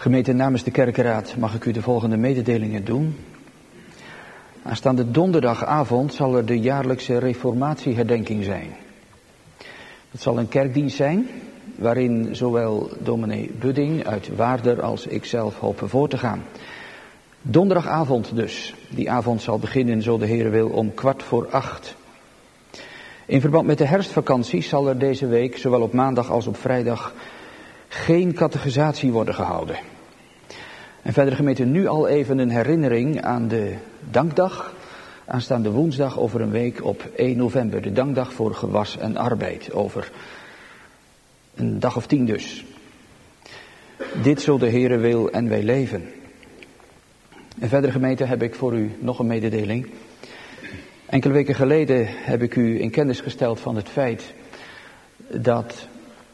Gemeente, namens de kerkenraad mag ik u de volgende mededelingen doen. Aanstaande donderdagavond zal er de jaarlijkse reformatieherdenking zijn. Het zal een kerkdienst zijn waarin zowel dominee Budding uit Waarder als ikzelf hopen voor te gaan. Donderdagavond dus. Die avond zal beginnen, zo de Heere wil, om 7:15. In verband met de herfstvakantie zal er deze week, zowel op maandag als op vrijdag, geen catechisatie worden gehouden. En verder, gemeente, nu al even een herinnering aan de dankdag. Aanstaande woensdag over een week op 1 november. De dankdag voor gewas en arbeid. Over een dag of 10 dus. Dit zo de Heere wil en wij leven. En verder, gemeente, heb ik voor u nog een mededeling. Enkele weken geleden heb ik u in kennis gesteld van het feit dat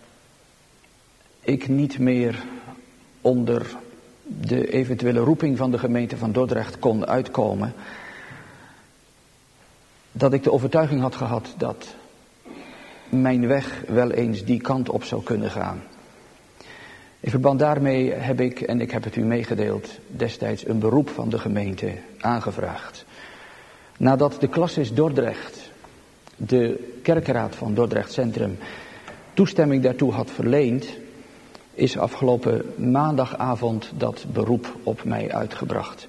ik niet meer onder de eventuele roeping van de gemeente van Dordrecht kon uitkomen. Dat ik de overtuiging had gehad dat mijn weg wel eens die kant op zou kunnen gaan. In verband daarmee heb ik, en ik heb het u meegedeeld, destijds een beroep van de gemeente aangevraagd. Nadat de Classis Dordrecht, de kerkenraad van Dordrecht Centrum, toestemming daartoe had verleend, is afgelopen maandagavond dat beroep op mij uitgebracht.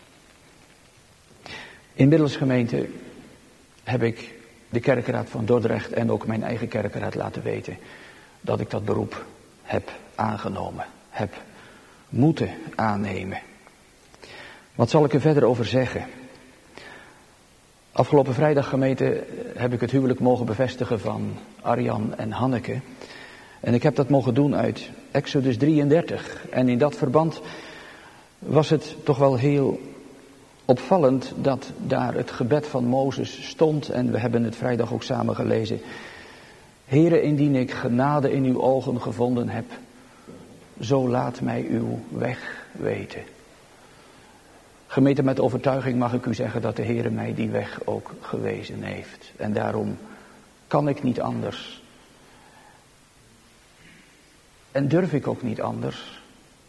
Inmiddels, gemeente, heb ik de kerkenraad van Dordrecht en ook mijn eigen kerkenraad laten weten dat ik dat beroep heb aangenomen, heb moeten aannemen. Wat zal ik er verder over zeggen? Afgelopen vrijdag, gemeente, heb ik het huwelijk mogen bevestigen van Arjan en Hanneke. En ik heb dat mogen doen uit Exodus 33. En in dat verband was het toch wel heel opvallend dat daar het gebed van Mozes stond. En we hebben het vrijdag ook samen gelezen. Heere, indien ik genade in uw ogen gevonden heb, zo laat mij uw weg weten. Gemeente, met overtuiging mag ik u zeggen dat de Heere mij die weg ook gewezen heeft. En daarom kan ik niet anders. En durf ik ook niet anders.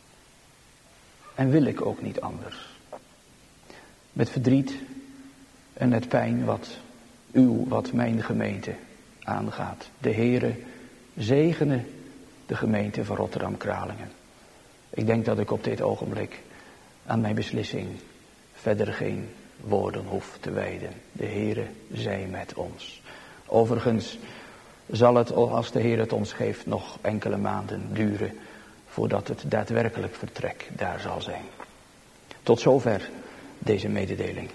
En wil ik ook niet anders. Met verdriet en met pijn wat mijn gemeente aangaat. De Heere zegene de gemeente van Rotterdam-Kralingen. Ik denk dat ik op dit ogenblik aan mijn beslissing verder geen woorden hoef te wijden. De Heere zij met ons. Overigens zal het, als de Heer het ons geeft, nog enkele maanden duren voordat het daadwerkelijk vertrek daar zal zijn. Tot zover deze mededeling.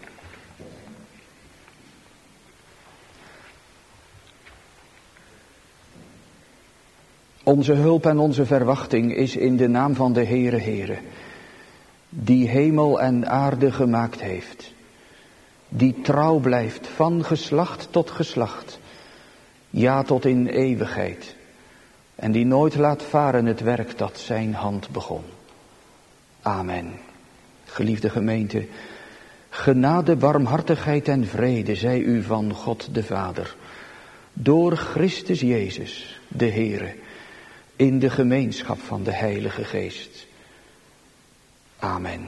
Onze hulp en onze verwachting is in de naam van de Heere, die hemel en aarde gemaakt heeft, die trouw blijft van geslacht tot geslacht, ja tot in eeuwigheid, en die nooit laat varen het werk dat zijn hand begon. Amen. Geliefde gemeente, genade, barmhartigheid en vrede zij u van God de Vader, door Christus Jezus, de Heere, in de gemeenschap van de Heilige Geest. Amen.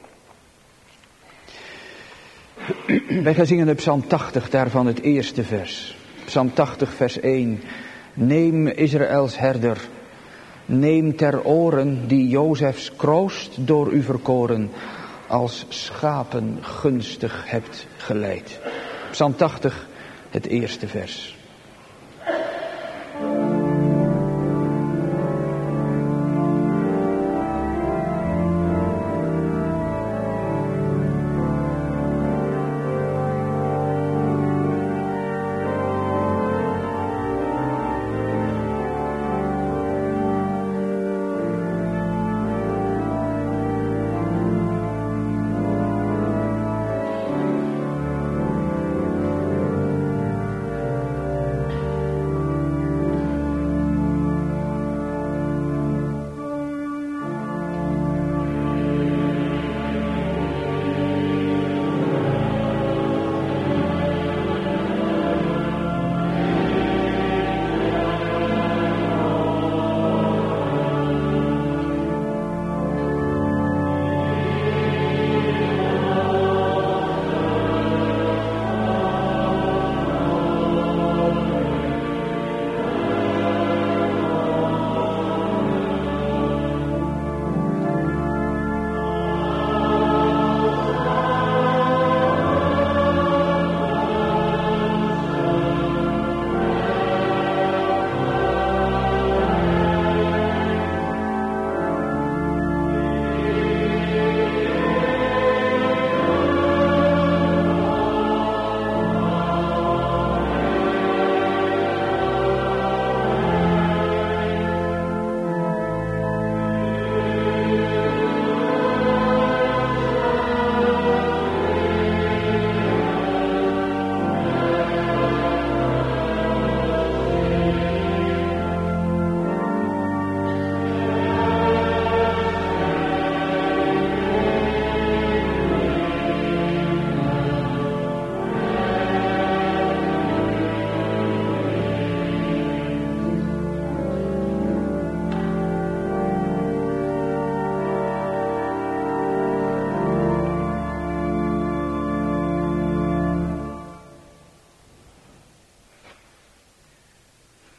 Wij gaan zingen de Psalm 80, daarvan het eerste vers. Psalm 80, vers 1. Neem Israëls herder, neem ter oren die Jozefs kroost door u verkoren, als schapen gunstig hebt geleid. Psalm 80, het eerste vers.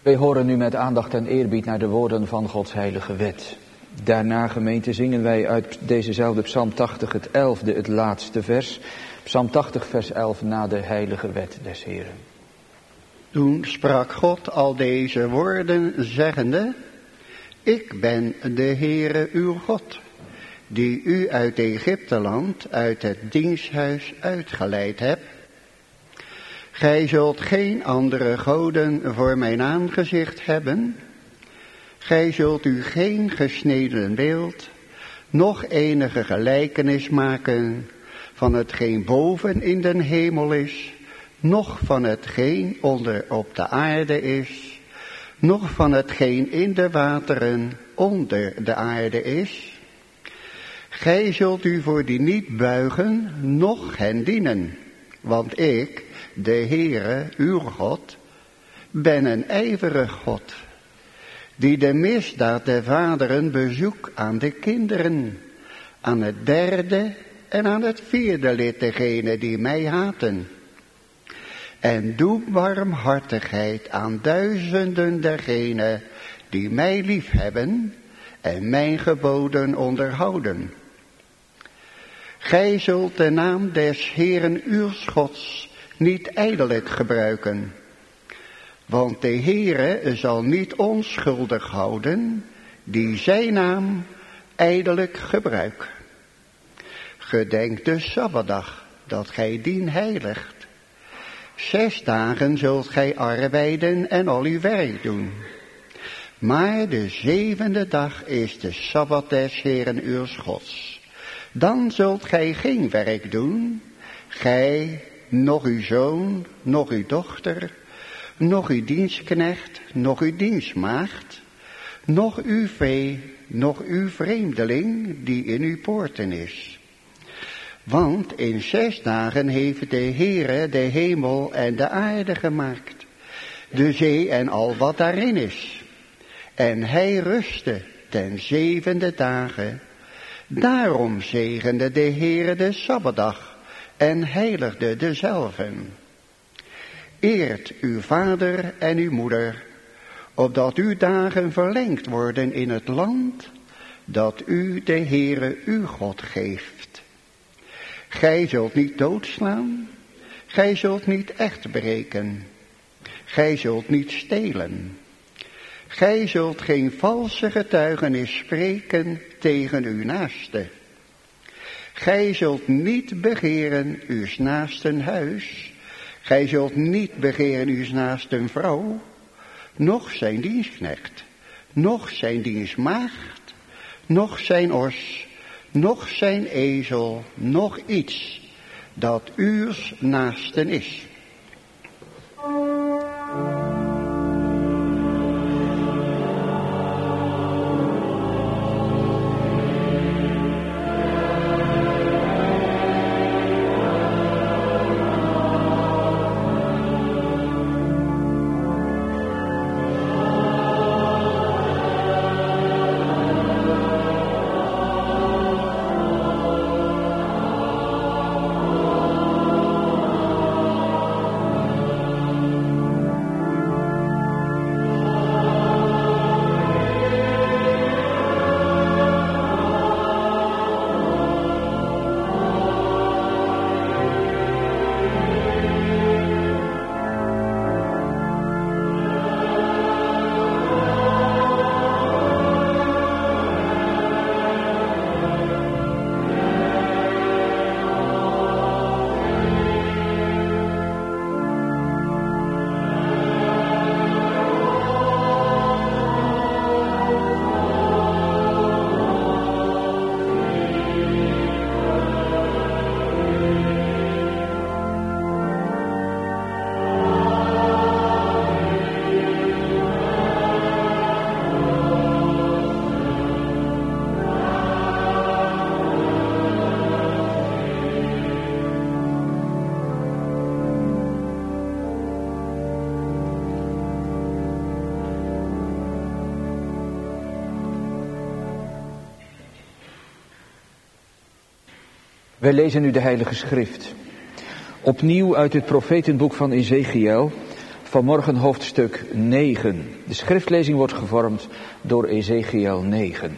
Wij horen nu met aandacht en eerbied naar de woorden van Gods heilige wet. Daarna, gemeente, zingen wij uit dezezelfde Psalm 80 het 11e, het laatste vers. Psalm 80 vers 11 na de heilige wet des Heren. Toen sprak God al deze woorden zeggende: Ik ben de Heere uw God, die u uit Egypteland, uit het diensthuis uitgeleid heb. Gij zult geen andere goden voor mijn aangezicht hebben. Gij zult u geen gesneden beeld, noch enige gelijkenis maken van hetgeen boven in den hemel is, noch van hetgeen onder op de aarde is, noch van hetgeen in de wateren onder de aarde is. Gij zult u voor die niet buigen, noch hen dienen, want ik, de Heere, uw God, ben een ijverig God, die de misdaad der vaderen bezoekt aan de kinderen, aan het derde en aan het vierde lid degene die mij haten. En doe barmhartigheid aan duizenden dergenen die mij liefhebben en mijn geboden onderhouden. Gij zult de naam des Heeren uw Gods niet ijdelijk gebruiken, want de Heere zal niet onschuldig houden die zijn naam ijdelijk gebruikt. Gedenk de Sabbatdag, dat gij dien heiligt. 6 dagen zult gij arbeiden en al uw werk doen. Maar de 7e dag is de Sabbat des Heeren uw Gods. Dan zult gij geen werk doen, gij, noch uw zoon, noch uw dochter, noch uw dienstknecht, noch uw dienstmaagd, noch uw vee, noch uw vreemdeling die in uw poorten is. Want in 6 dagen heeft de Heere de hemel en de aarde gemaakt, de zee en al wat daarin is. En hij rustte ten 7e dagen. Daarom zegende de Heere de Sabbatdag en heiligde dezelven. Eert uw vader en uw moeder, opdat uw dagen verlengd worden in het land dat u de Heere uw God geeft. Gij zult niet doodslaan, gij zult niet echt breken, gij zult niet stelen. Gij zult geen valse getuigenis spreken tegen uw naaste. Gij zult niet begeren uw naasten huis, gij zult niet begeren uw naasten vrouw, noch zijn dienstknecht, noch zijn dienstmaagd, noch zijn os, noch zijn ezel, noch iets dat uws naasten is. Wij lezen nu de Heilige Schrift. Opnieuw uit het profetenboek van Ezechiël, Vanmorgen hoofdstuk 9. De schriftlezing wordt gevormd door Ezechiel 9.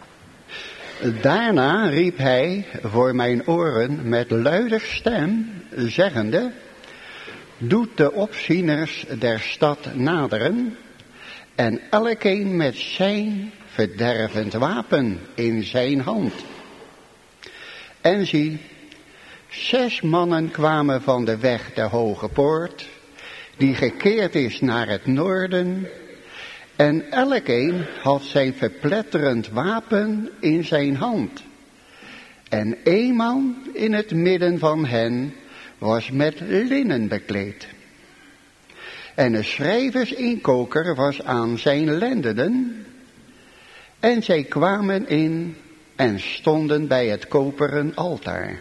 Daarna riep hij voor mijn oren met luider stem, zeggende: doet de opzieners der stad naderen, en elkeen met zijn verdervend wapen in zijn hand. En zie, 6 mannen kwamen van de weg der Hoge Poort, die gekeerd is naar het noorden, en elkeen had zijn verpletterend wapen in zijn hand. En 1 man in het midden van hen was met linnen bekleed. En een schrijversinkoker was aan zijn lendenen. En zij kwamen in en stonden bij het koperen altaar.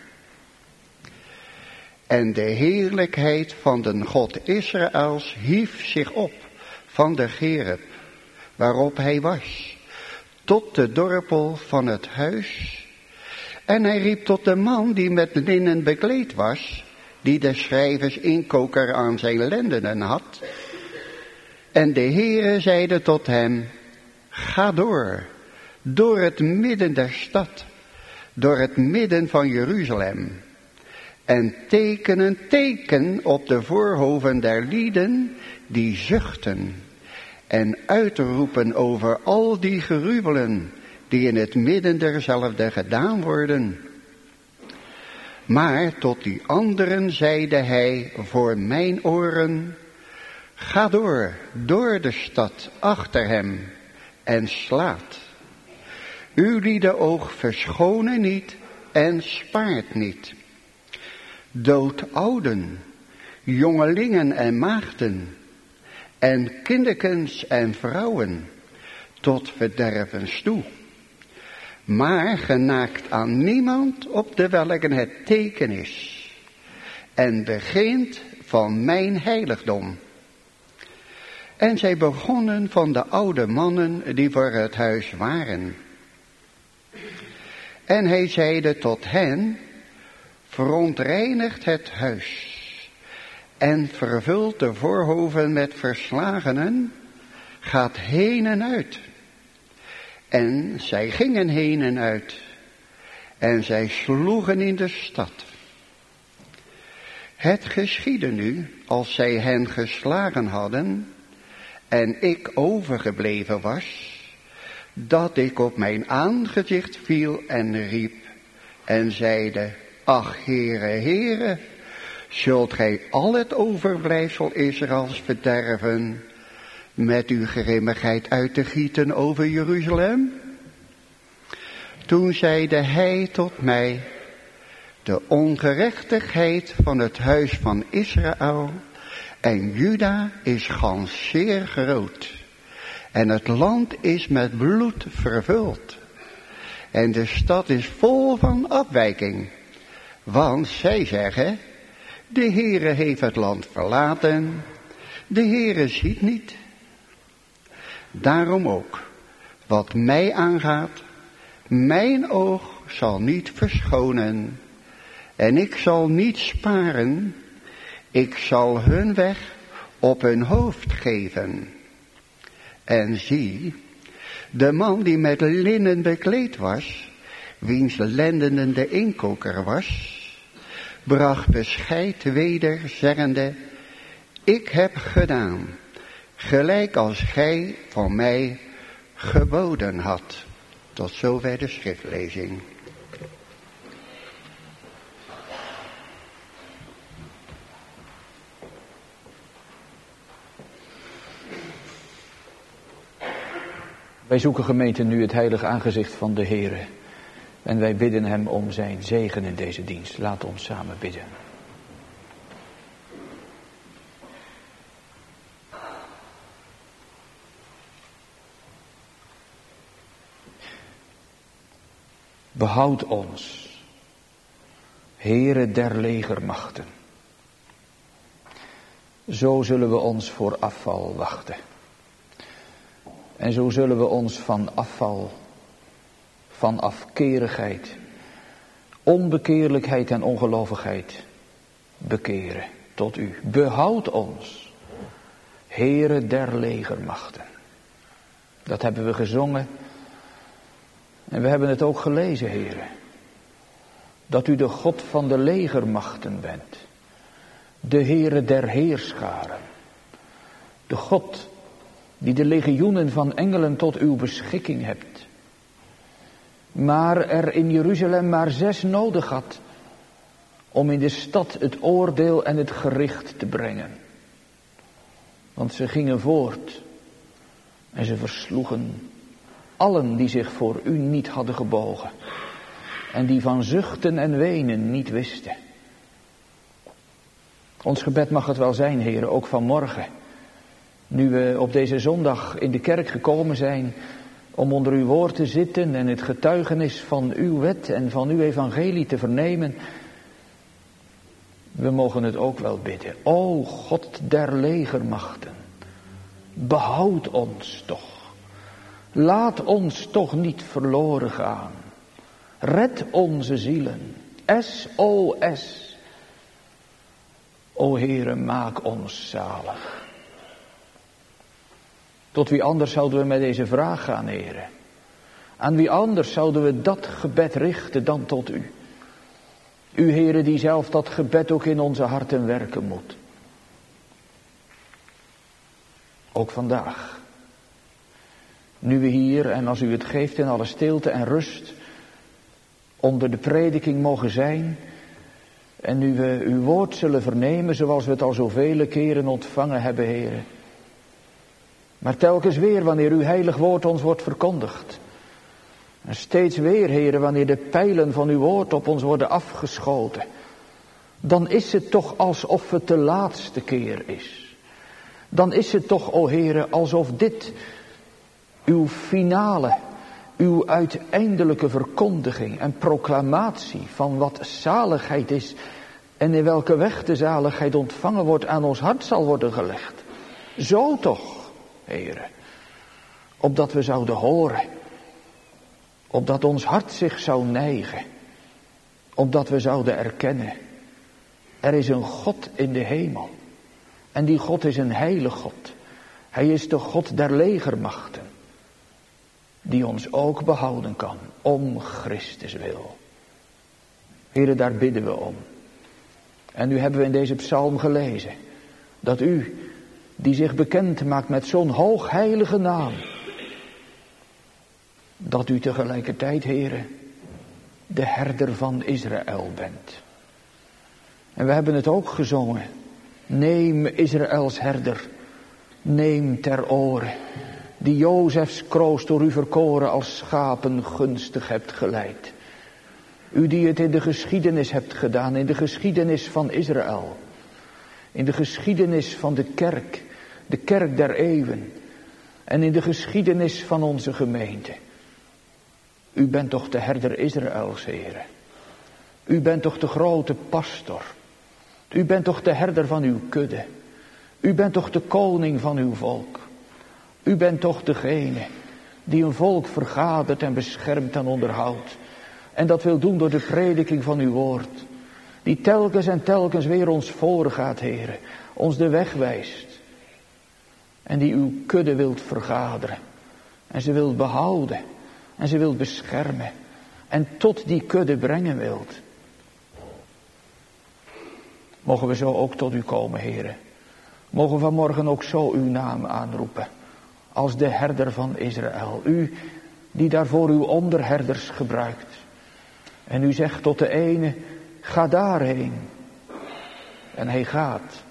En de heerlijkheid van de God Israëls hief zich op van de gerub waarop hij was, tot de dorpel van het huis. En hij riep tot de man die met linnen bekleed was, die de schrijversinkoker aan zijn lendenen had. En de Heere zeide tot hem: ga door het midden der stad, door het midden van Jeruzalem, en teken een teken op de voorhoven der lieden die zuchten, en uitroepen over al die gruwelen die in het midden derzelfde gedaan worden. Maar tot die anderen zeide hij voor mijn oren: ga door de stad achter hem en slaat. Uliede oog verschonen niet en spaart niet. Dood ouden, jongelingen en maagden, en kinderkens en vrouwen, tot verdervens toe. Maar genaakt aan niemand op de welken het teken is, en begint van mijn heiligdom. En zij begonnen van de oude mannen die voor het huis waren. En hij zeide tot hen: verontreinigt het huis, en vervult de voorhoven met verslagenen, gaat heen en uit. En zij gingen heen en uit, en zij sloegen in de stad. Het geschiedde nu, als zij hen geslagen hadden, en ik overgebleven was, dat ik op mijn aangezicht viel en riep, en zeide: ach, Heere, Heere, zult gij al het overblijfsel Israëls verderven, met uw grimmigheid uit te gieten over Jeruzalem? Toen zeide hij tot mij: de ongerechtigheid van het huis van Israël en Juda is gans zeer groot, en het land is met bloed vervuld, en de stad is vol van afwijking, want zij zeggen: de Heere heeft het land verlaten, de Heere ziet niet. Daarom ook, wat mij aangaat, mijn oog zal niet verschonen, en ik zal niet sparen, ik zal hun weg op hun hoofd geven. En zie, de man die met linnen bekleed was, wiens lendenen de inkoker was, bracht bescheid weder, zeggende: ik heb gedaan, gelijk als gij van mij geboden had. Tot zover de schriftlezing. Wij zoeken, gemeente, nu het heilige aangezicht van de Heere. En wij bidden hem om zijn zegen in deze dienst. Laat ons samen bidden. Behoud ons, Heere der legermachten. Zo zullen we ons voor afval wachten. En zo zullen we ons van afval, van afkerigheid, onbekeerlijkheid en ongelovigheid bekeren tot u. Behoud ons, Heere der legermachten. Dat hebben we gezongen. En we hebben het ook gelezen, Heere. Dat u de God van de legermachten bent. De Heere der heerscharen. De God die de legioenen van engelen tot uw beschikking hebt. Maar er in Jeruzalem maar 6 nodig had om in de stad het oordeel en het gericht te brengen. Want ze gingen voort en ze versloegen allen die zich voor u niet hadden gebogen en die van zuchten en wenen niet wisten. Ons gebed mag het wel zijn, Heere, ook vanmorgen. Nu we op deze zondag in de kerk gekomen zijn om onder uw woord te zitten en het getuigenis van uw wet en van uw evangelie te vernemen. We mogen het ook wel bidden. O God der legermachten, behoud ons toch. Laat ons toch niet verloren gaan. Red onze zielen. SOS. O Heere, maak ons zalig. Tot wie anders zouden we met deze vraag gaan, Heere? Aan wie anders zouden we dat gebed richten dan tot u? U, Heere, die zelf dat gebed ook in onze harten werken moet. Ook vandaag. Nu we hier, en als u het geeft in alle stilte en rust, onder de prediking mogen zijn, en nu we uw woord zullen vernemen zoals we het al zoveel keren ontvangen hebben, Heere. Maar telkens weer wanneer uw heilig woord ons wordt verkondigd. En steeds weer, Heere, wanneer de pijlen van uw woord op ons worden afgeschoten. Dan is het toch alsof het de laatste keer is. Dan is het toch, o Heere, alsof dit uw finale, uw uiteindelijke verkondiging en proclamatie van wat zaligheid is en in welke weg de zaligheid ontvangen wordt aan ons hart zal worden gelegd. Zo toch, Heere, opdat we zouden horen, opdat ons hart zich zou neigen, opdat we zouden erkennen, er is een God in de hemel en die God is een heilige God. Hij is de God der legermachten, die ons ook behouden kan, om Christus wil. Heere, daar bidden we om. En nu hebben we in deze psalm gelezen, dat u, die zich bekend maakt met zo'n hoogheilige naam, dat u tegelijkertijd, Heere, de herder van Israël bent. En we hebben het ook gezongen. Neem Israëls herder, neem ter oren, die Jozefs kroos door u verkoren als schapen gunstig hebt geleid. U die het in de geschiedenis hebt gedaan, in de geschiedenis van Israël, in de geschiedenis van de kerk der eeuwen en in de geschiedenis van onze gemeente. U bent toch de herder Israëls, Heere. U bent toch de grote pastor. U bent toch de herder van uw kudde. U bent toch de koning van uw volk. U bent toch degene die een volk vergadert en beschermt en onderhoudt. En dat wil doen door de prediking van uw woord. Die telkens en telkens weer ons voorgaat, Heere. Ons de weg wijst. En die uw kudde wilt vergaderen. En ze wilt behouden. En ze wilt beschermen. En tot die kudde brengen wilt. Mogen we zo ook tot u komen, Heere. Mogen we vanmorgen ook zo uw naam aanroepen. Als de herder van Israël. U die daarvoor uw onderherders gebruikt. En u zegt tot de ene, ga daarheen. En hij gaat.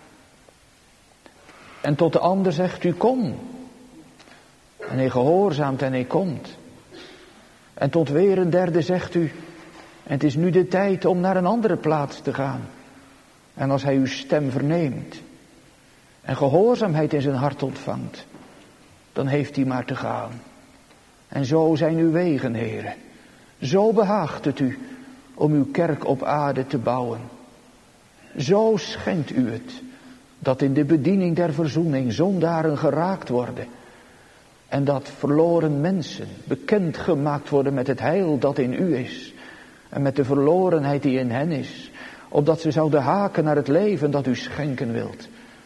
En tot de ander zegt u, kom. En hij gehoorzaamt en hij komt. En tot weer een derde zegt u, en het is nu de tijd om naar een andere plaats te gaan. En als hij uw stem verneemt en gehoorzaamheid in zijn hart ontvangt, dan heeft hij maar te gaan. En zo zijn uw wegen, Heere. Zo behaagt het u om uw kerk op aarde te bouwen. Zo schenkt u het, dat in de bediening der verzoening zondaren geraakt worden. En dat verloren mensen bekend gemaakt worden met het heil dat in u is. En met de verlorenheid die in hen is. Opdat ze zouden haken naar het leven dat u schenken wilt.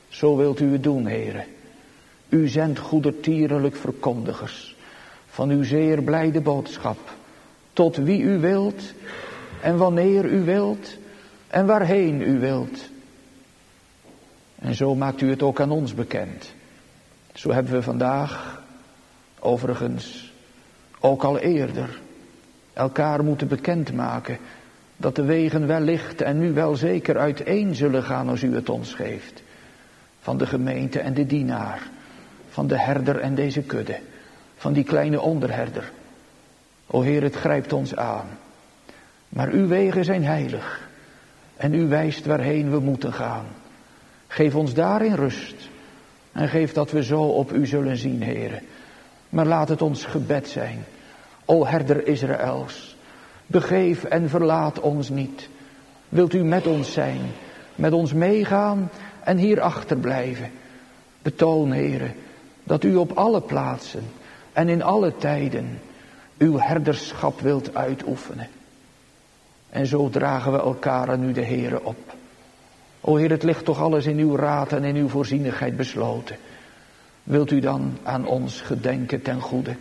Zo wilt u het doen, Heere. U zendt goedertierlijk verkondigers van uw zeer blijde boodschap, tot wie u wilt en wanneer u wilt en waarheen u wilt. En zo maakt u het ook aan ons bekend. Zo hebben we vandaag, overigens ook al eerder, elkaar moeten bekendmaken dat de wegen wellicht en nu wel zeker uiteen zullen gaan als u het ons geeft. Van de gemeente en de dienaar, van de herder en deze kudde, van die kleine onderherder. O Heer, het grijpt ons aan. Maar uw wegen zijn heilig en u wijst waarheen we moeten gaan. Geef ons daarin rust en geef dat we zo op u zullen zien, Heere. Maar laat het ons gebed zijn. O herder Israëls, begeef en verlaat ons niet. Wilt u met ons zijn, met ons meegaan en hier achterblijven. Betoon, Heere, dat u op alle plaatsen en in alle tijden uw herderschap wilt uitoefenen. En zo dragen we elkaar aan u de Heere op. O Heer, het ligt toch alles in uw raad en in uw voorzienigheid besloten. Wilt u dan aan ons gedenken ten goede?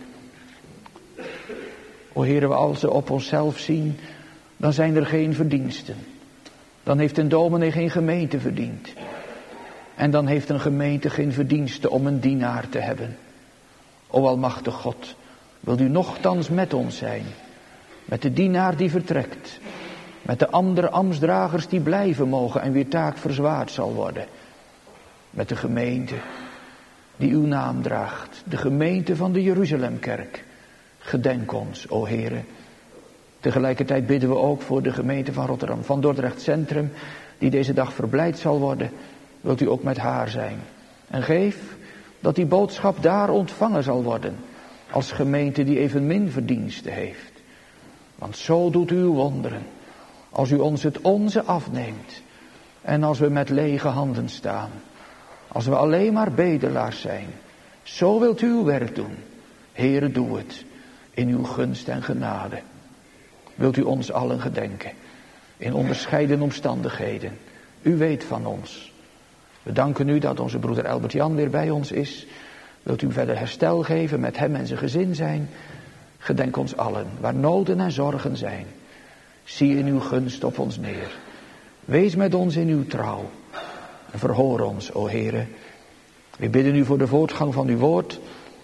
O Heer, als we op onszelf zien, dan zijn er geen verdiensten. Dan heeft een dominee geen gemeente verdiend. En dan heeft een gemeente geen verdienste om een dienaar te hebben. O almachtig God, wilt u nochtans met ons zijn. Met de dienaar die vertrekt. Met de andere ambtsdragers die blijven mogen en wier taak verzwaard zal worden. Met de gemeente die uw naam draagt. De gemeente van de Jeruzalemkerk. Gedenk ons, o Heere. Tegelijkertijd bidden we ook voor de gemeente van Rotterdam, van Dordrecht Centrum, die deze dag verblijd zal worden. Wilt u ook met haar zijn. En geef dat die boodschap daar ontvangen zal worden. Als gemeente die evenmin verdiensten heeft. Want zo doet u uw wonderen. Als u ons het onze afneemt. En als we met lege handen staan. Als we alleen maar bedelaars zijn. Zo wilt u uw werk doen. Heere, doe het. In uw gunst en genade. Wilt u ons allen gedenken. In onderscheiden omstandigheden. U weet van ons. We danken u dat onze broeder Albert Jan weer bij ons is. Wilt u verder herstel geven, met hem en zijn gezin zijn. Gedenk ons allen, waar noden en zorgen zijn. Zie in uw gunst op ons neer. Wees met ons in uw trouw. En verhoor ons, o Heere. We bidden u voor de voortgang van uw woord.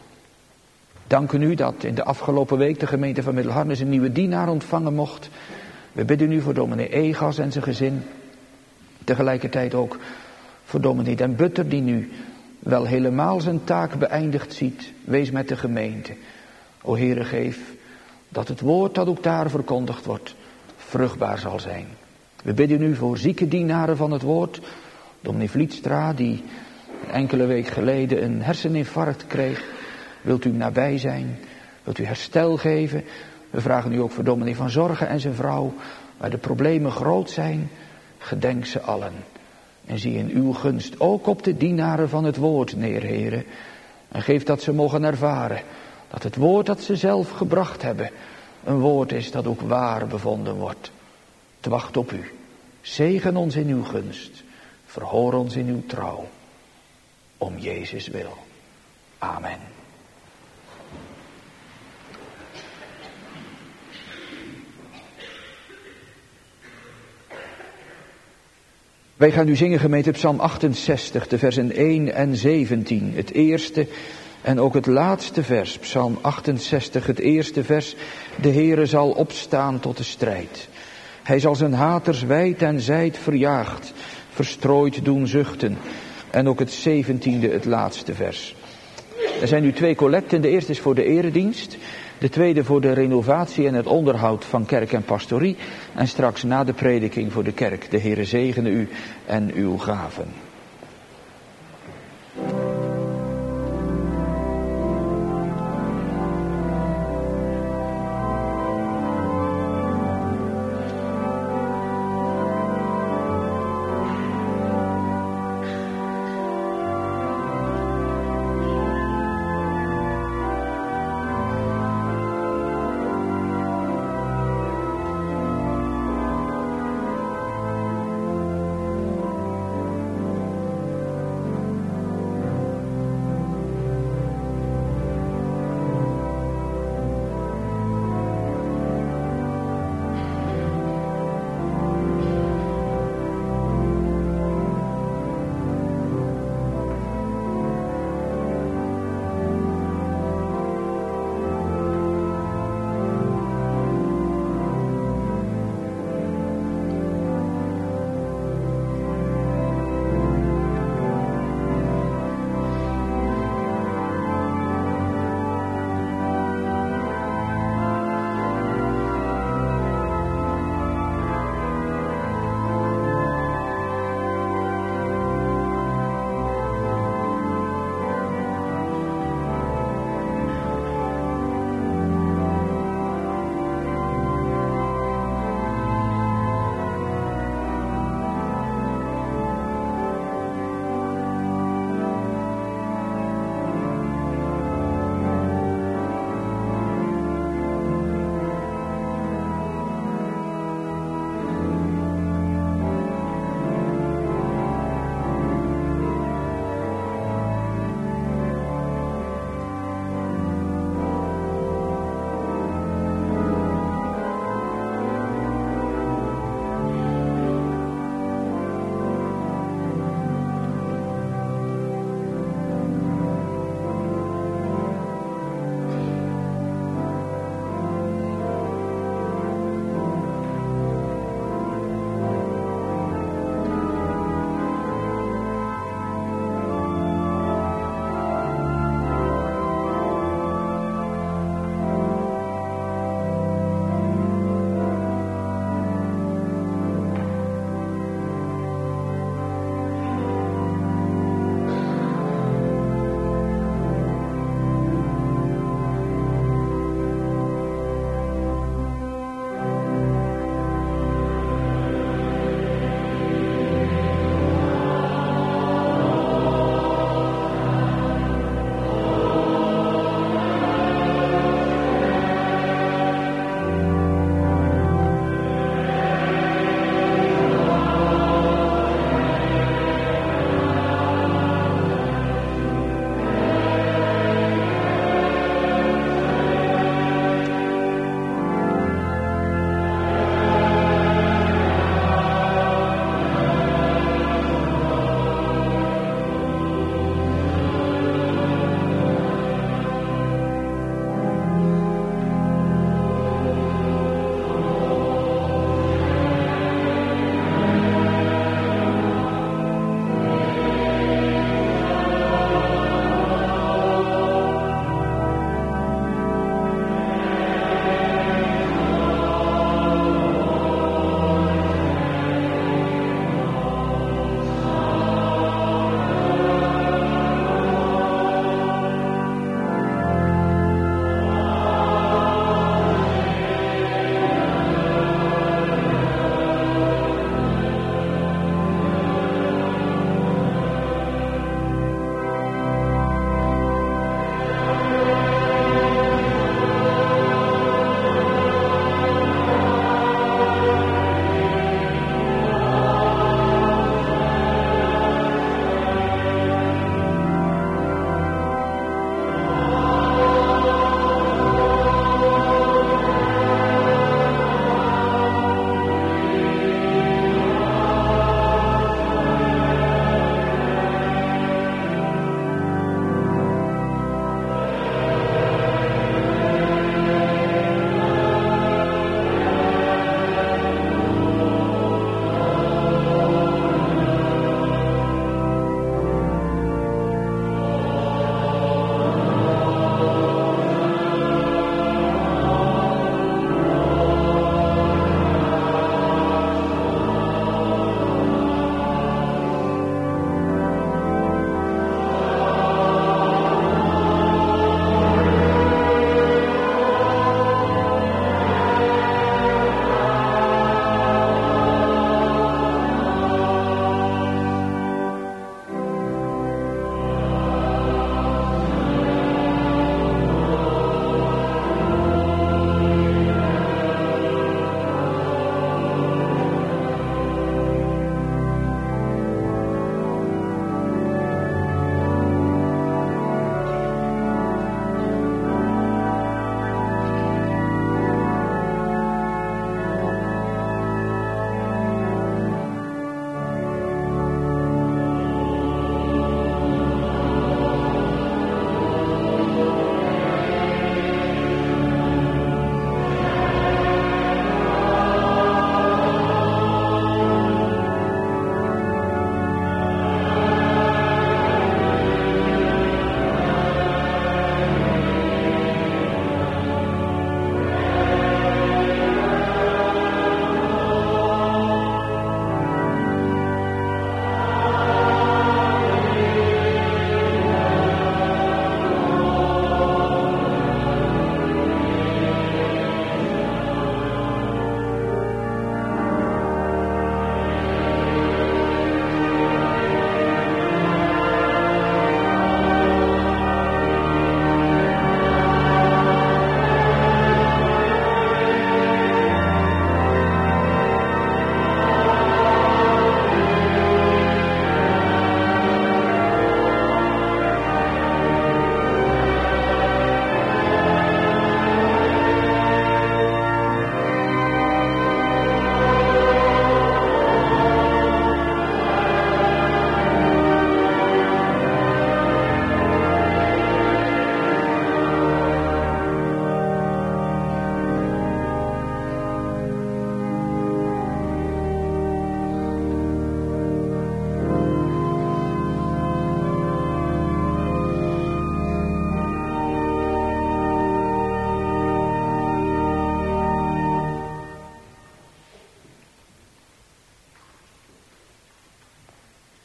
Danken u dat in de afgelopen week de gemeente van Middelharnis een nieuwe dienaar ontvangen mocht. We bidden u voor dominee Egas en zijn gezin. Tegelijkertijd ook voor dominee Den Butter, die nu wel helemaal zijn taak beëindigd ziet. Wees met de gemeente. O Heere, geef dat het woord dat ook daar verkondigd wordt vruchtbaar zal zijn. We bidden u voor zieke dienaren van het woord. Dominee Vlietstra, die enkele week geleden een herseninfarct kreeg. Wilt u nabij zijn? Wilt u herstel geven? We vragen u ook voor dominee Van Zorgen en zijn vrouw, waar de problemen groot zijn. Gedenk ze allen. En zie in uw gunst ook op de dienaren van het woord neer, Heere. En geef dat ze mogen ervaren dat het woord dat ze zelf gebracht hebben een woord is dat ook waar bevonden wordt. Het wacht op u. Zegen ons in uw gunst. Verhoor ons in uw trouw. Om Jezus wil. Amen. Wij gaan nu zingen, gemeente, Psalm 68, de versen 1 en 17. Het eerste en ook het laatste vers, Psalm 68, het eerste vers. De Heere zal opstaan tot de strijd. Hij zal zijn haters wijd en zijd verjaagd, verstrooid doen zuchten. En ook het 17e, het laatste vers. Er zijn nu 2 collecten. De eerste is voor de eredienst. De tweede voor de renovatie en het onderhoud van kerk en pastorie. En straks na de prediking voor de kerk. De Heere zegene u en uw gaven.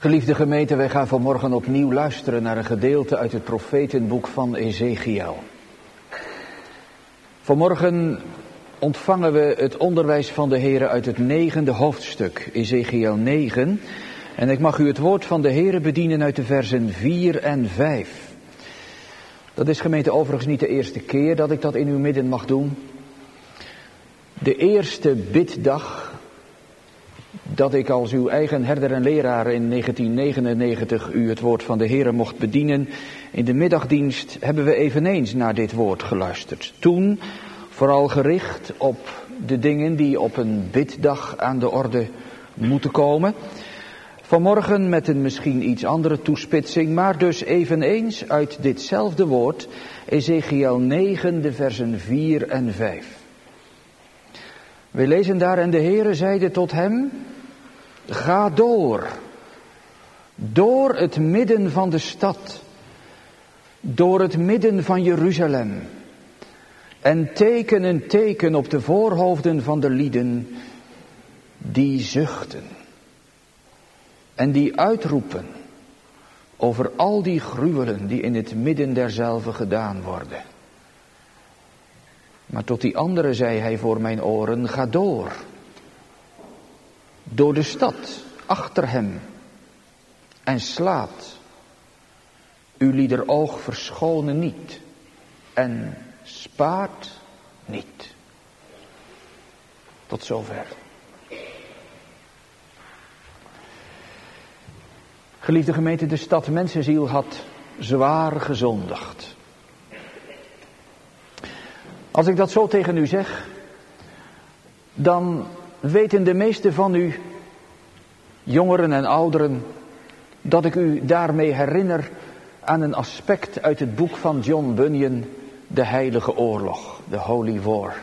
Geliefde gemeente, wij gaan vanmorgen opnieuw luisteren naar een gedeelte uit het profetenboek van Ezechiel. Vanmorgen ontvangen we het onderwijs van de Heere uit het 9e hoofdstuk, Ezechiel 9. En ik mag u het woord van de Heere bedienen uit de versen 4 en 5. Dat is, gemeente, overigens niet de eerste keer dat ik dat in uw midden mag doen. De eerste biddag dat ik als uw eigen herder en leraar in 1999 u het woord van de Heere mocht bedienen, in de middagdienst hebben we eveneens naar dit woord geluisterd. Toen vooral gericht op de dingen die op een biddag aan de orde moeten komen. Vanmorgen met een misschien iets andere toespitsing, maar dus eveneens uit ditzelfde woord, Ezechiel 9, de versen 4 en 5. We lezen daar: en de Heere zeide tot hem: ga door het midden van de stad, door het midden van Jeruzalem, en teken een teken op de voorhoofden van de lieden die zuchten en die uitroepen over al die gruwelen die in het midden derzelve gedaan worden. Maar tot die andere zei hij voor mijn oren: ga door de stad achter hem en slaat uw lieder oog verschonen niet en spaart niet. Tot zover. Geliefde gemeente, de stad mensenziel had zwaar gezondigd. Als ik dat zo tegen u zeg, dan weten de meesten van u, jongeren en ouderen, dat ik u daarmee herinner aan een aspect uit het boek van John Bunyan, De Heilige Oorlog, The Holy War.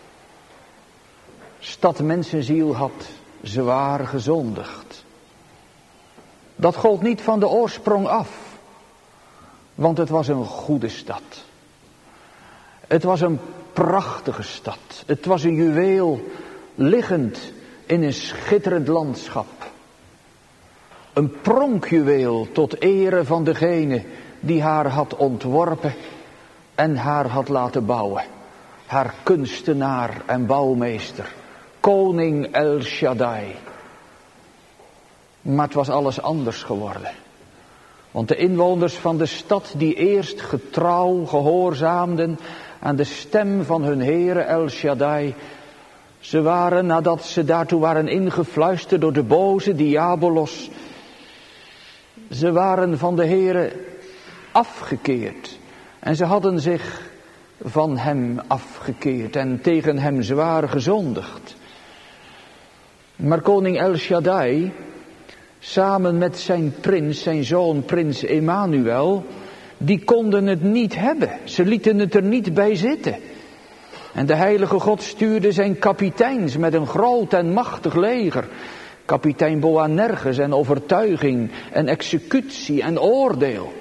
Stad mensenziel had zwaar gezondigd. Dat gold niet van de oorsprong af, want het was een goede stad. Het was een prachtige stad. Het was een juweel liggend in een schitterend landschap. Een pronkjuweel tot ere van degene die haar had ontworpen en haar had laten bouwen. Haar kunstenaar en bouwmeester, koning El Shaddai. Maar het was alles anders geworden. Want de inwoners van de stad die eerst getrouw gehoorzaamden aan de stem van hun Heere El Shaddai, ze waren, nadat ze daartoe waren ingefluisterd door de boze Diabolos, ze waren van de Heere afgekeerd. En ze hadden zich van hem afgekeerd en tegen hem zwaar gezondigd. Maar koning El Shaddai, samen met zijn prins, zijn zoon prins Emmanuel, die konden het niet hebben. Ze lieten het er niet bij zitten. En de heilige God stuurde zijn kapiteins met een groot en machtig leger. Kapitein Boanerges en overtuiging en executie en oordeel.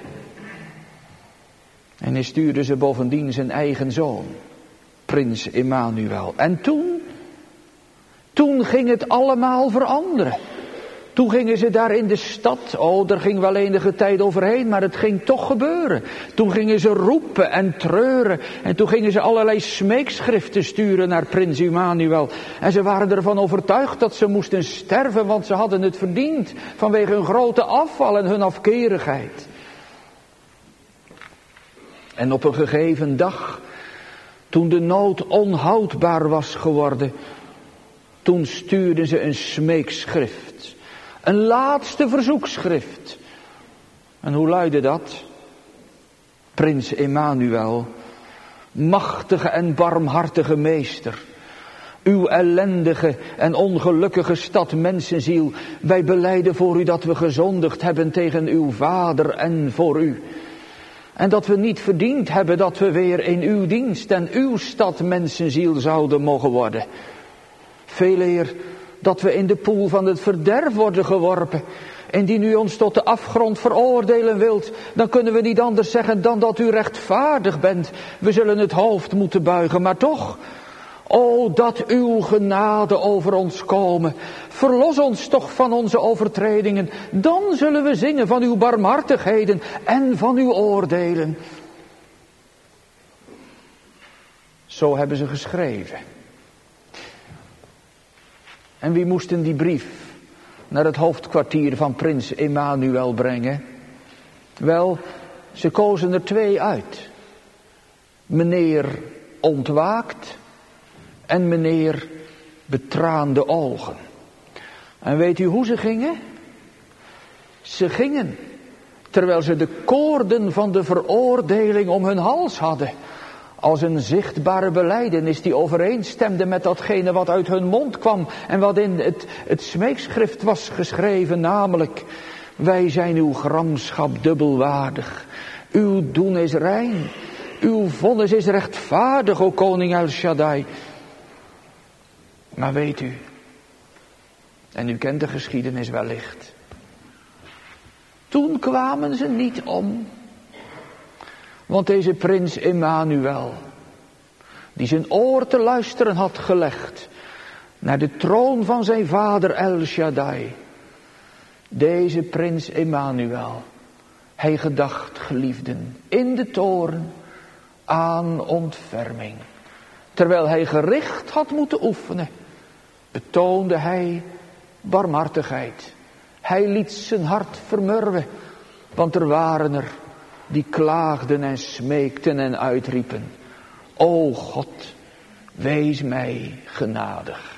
En hij stuurde ze bovendien zijn eigen zoon, prins Emmanuel. En toen ging het allemaal veranderen. Toen gingen ze daar in de stad, er ging wel enige tijd overheen, maar het ging toch gebeuren. Toen gingen ze roepen en treuren en toen gingen ze allerlei smeekschriften sturen naar prins Emmanuel. En ze waren ervan overtuigd dat ze moesten sterven, want ze hadden het verdiend vanwege hun grote afval en hun afkerigheid. En op een gegeven dag, toen de nood onhoudbaar was geworden, toen stuurden ze een smeekschrift. Een laatste verzoekschrift. En hoe luidde dat? Prins Emmanuel, machtige en barmhartige meester, uw ellendige en ongelukkige stad mensenziel, wij belijden voor u dat we gezondigd hebben tegen uw vader en voor u. En dat we niet verdiend hebben dat we weer in uw dienst en uw stad mensenziel zouden mogen worden. Veel eer dat we in de poel van het verderf worden geworpen. Indien u ons tot de afgrond veroordelen wilt, dan kunnen we niet anders zeggen dan dat u rechtvaardig bent. We zullen het hoofd moeten buigen, maar toch, O, dat uw genade over ons komen. Verlos ons toch van onze overtredingen. Dan zullen we zingen van uw barmhartigheden en van uw oordelen. Zo hebben ze geschreven. En wie moesten die brief naar het hoofdkwartier van prins Emmanuel brengen? Wel, ze kozen er 2 uit. Meneer ontwaakt en meneer betraande ogen. En weet u hoe ze gingen? Ze gingen terwijl ze de koorden van de veroordeling om hun hals hadden. Als een zichtbare belijdenis die overeenstemde met datgene wat uit hun mond kwam. En wat in het smeekschrift was geschreven, namelijk: wij zijn uw gramschap dubbelwaardig. Uw doen is rein. Uw vonnis is rechtvaardig, o koning El Shaddai. Maar weet u, en u kent de geschiedenis wellicht. Toen kwamen ze niet om. Want deze prins Emmanuel, die zijn oor te luisteren had gelegd naar de troon van zijn vader El Shaddai. Deze prins Emmanuel, hij gedacht, geliefden, in de toorn aan ontferming. Terwijl hij gericht had moeten oefenen, betoonde hij barmhartigheid. Hij liet zijn hart vermurwen, want er waren er die klaagden en smeekten en uitriepen: O God, wees mij genadig.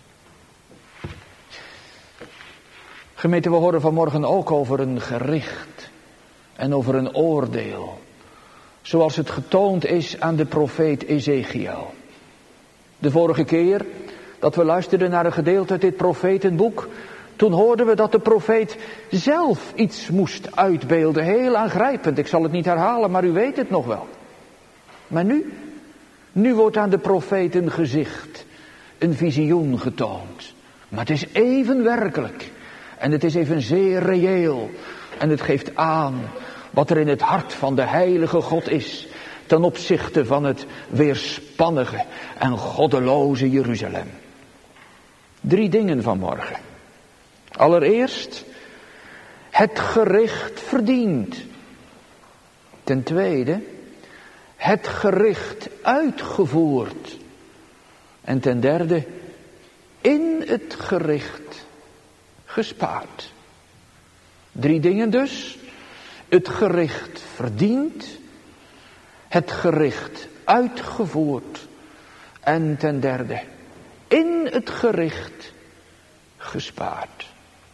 Gemeente, we horen vanmorgen ook over een gericht en over een oordeel, zoals het getoond is aan de profeet Ezechiel. De vorige keer dat we luisterden naar een gedeelte uit dit profetenboek, toen hoorden we dat de profeet zelf iets moest uitbeelden. Heel aangrijpend. Ik zal het niet herhalen, maar u weet het nog wel. Maar nu wordt aan de profeet een gezicht, een visioen getoond. Maar het is even werkelijk. En het is even zeer reëel. En het geeft aan wat er in het hart van de heilige God is ten opzichte van het weerspannige en goddeloze Jeruzalem. 3 dingen vanmorgen. Allereerst, het gericht verdient. Ten tweede, het gericht uitgevoerd. En ten derde, in het gericht gespaard. 3 dingen dus. Het gericht verdient, het gericht uitgevoerd en ten derde, in het gericht gespaard.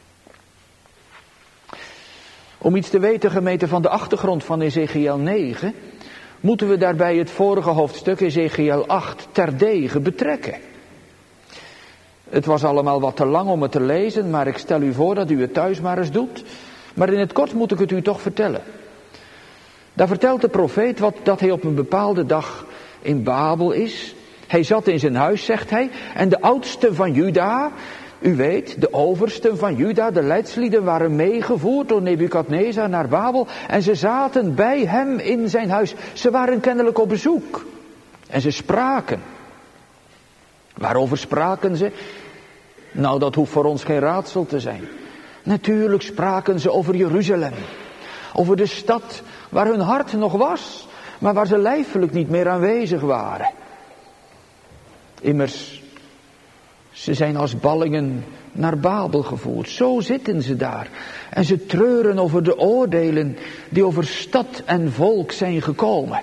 Om iets te weten, gemeente, van de achtergrond van Ezechiel 9... moeten we daarbij het vorige hoofdstuk, Ezechiel 8, terdege betrekken. Het was allemaal wat te lang om het te lezen, maar ik stel u voor dat u het thuis maar eens doet. Maar in het kort moet ik het u toch vertellen. Daar vertelt de profeet dat hij op een bepaalde dag in Babel is. Hij zat in zijn huis, zegt hij, en de oudsten van Juda, u weet, de oversten van Juda, de leidslieden, waren meegevoerd door Nebukadnezar naar Babel. En ze zaten bij hem in zijn huis. Ze waren kennelijk op bezoek. En ze spraken. Waarover spraken ze? Nou, dat hoeft voor ons geen raadsel te zijn. Natuurlijk spraken ze over Jeruzalem. Over de stad waar hun hart nog was, maar waar ze lijfelijk niet meer aanwezig waren. Immers, ze zijn als ballingen naar Babel gevoerd. Zo zitten ze daar. En ze treuren over de oordelen die over stad en volk zijn gekomen.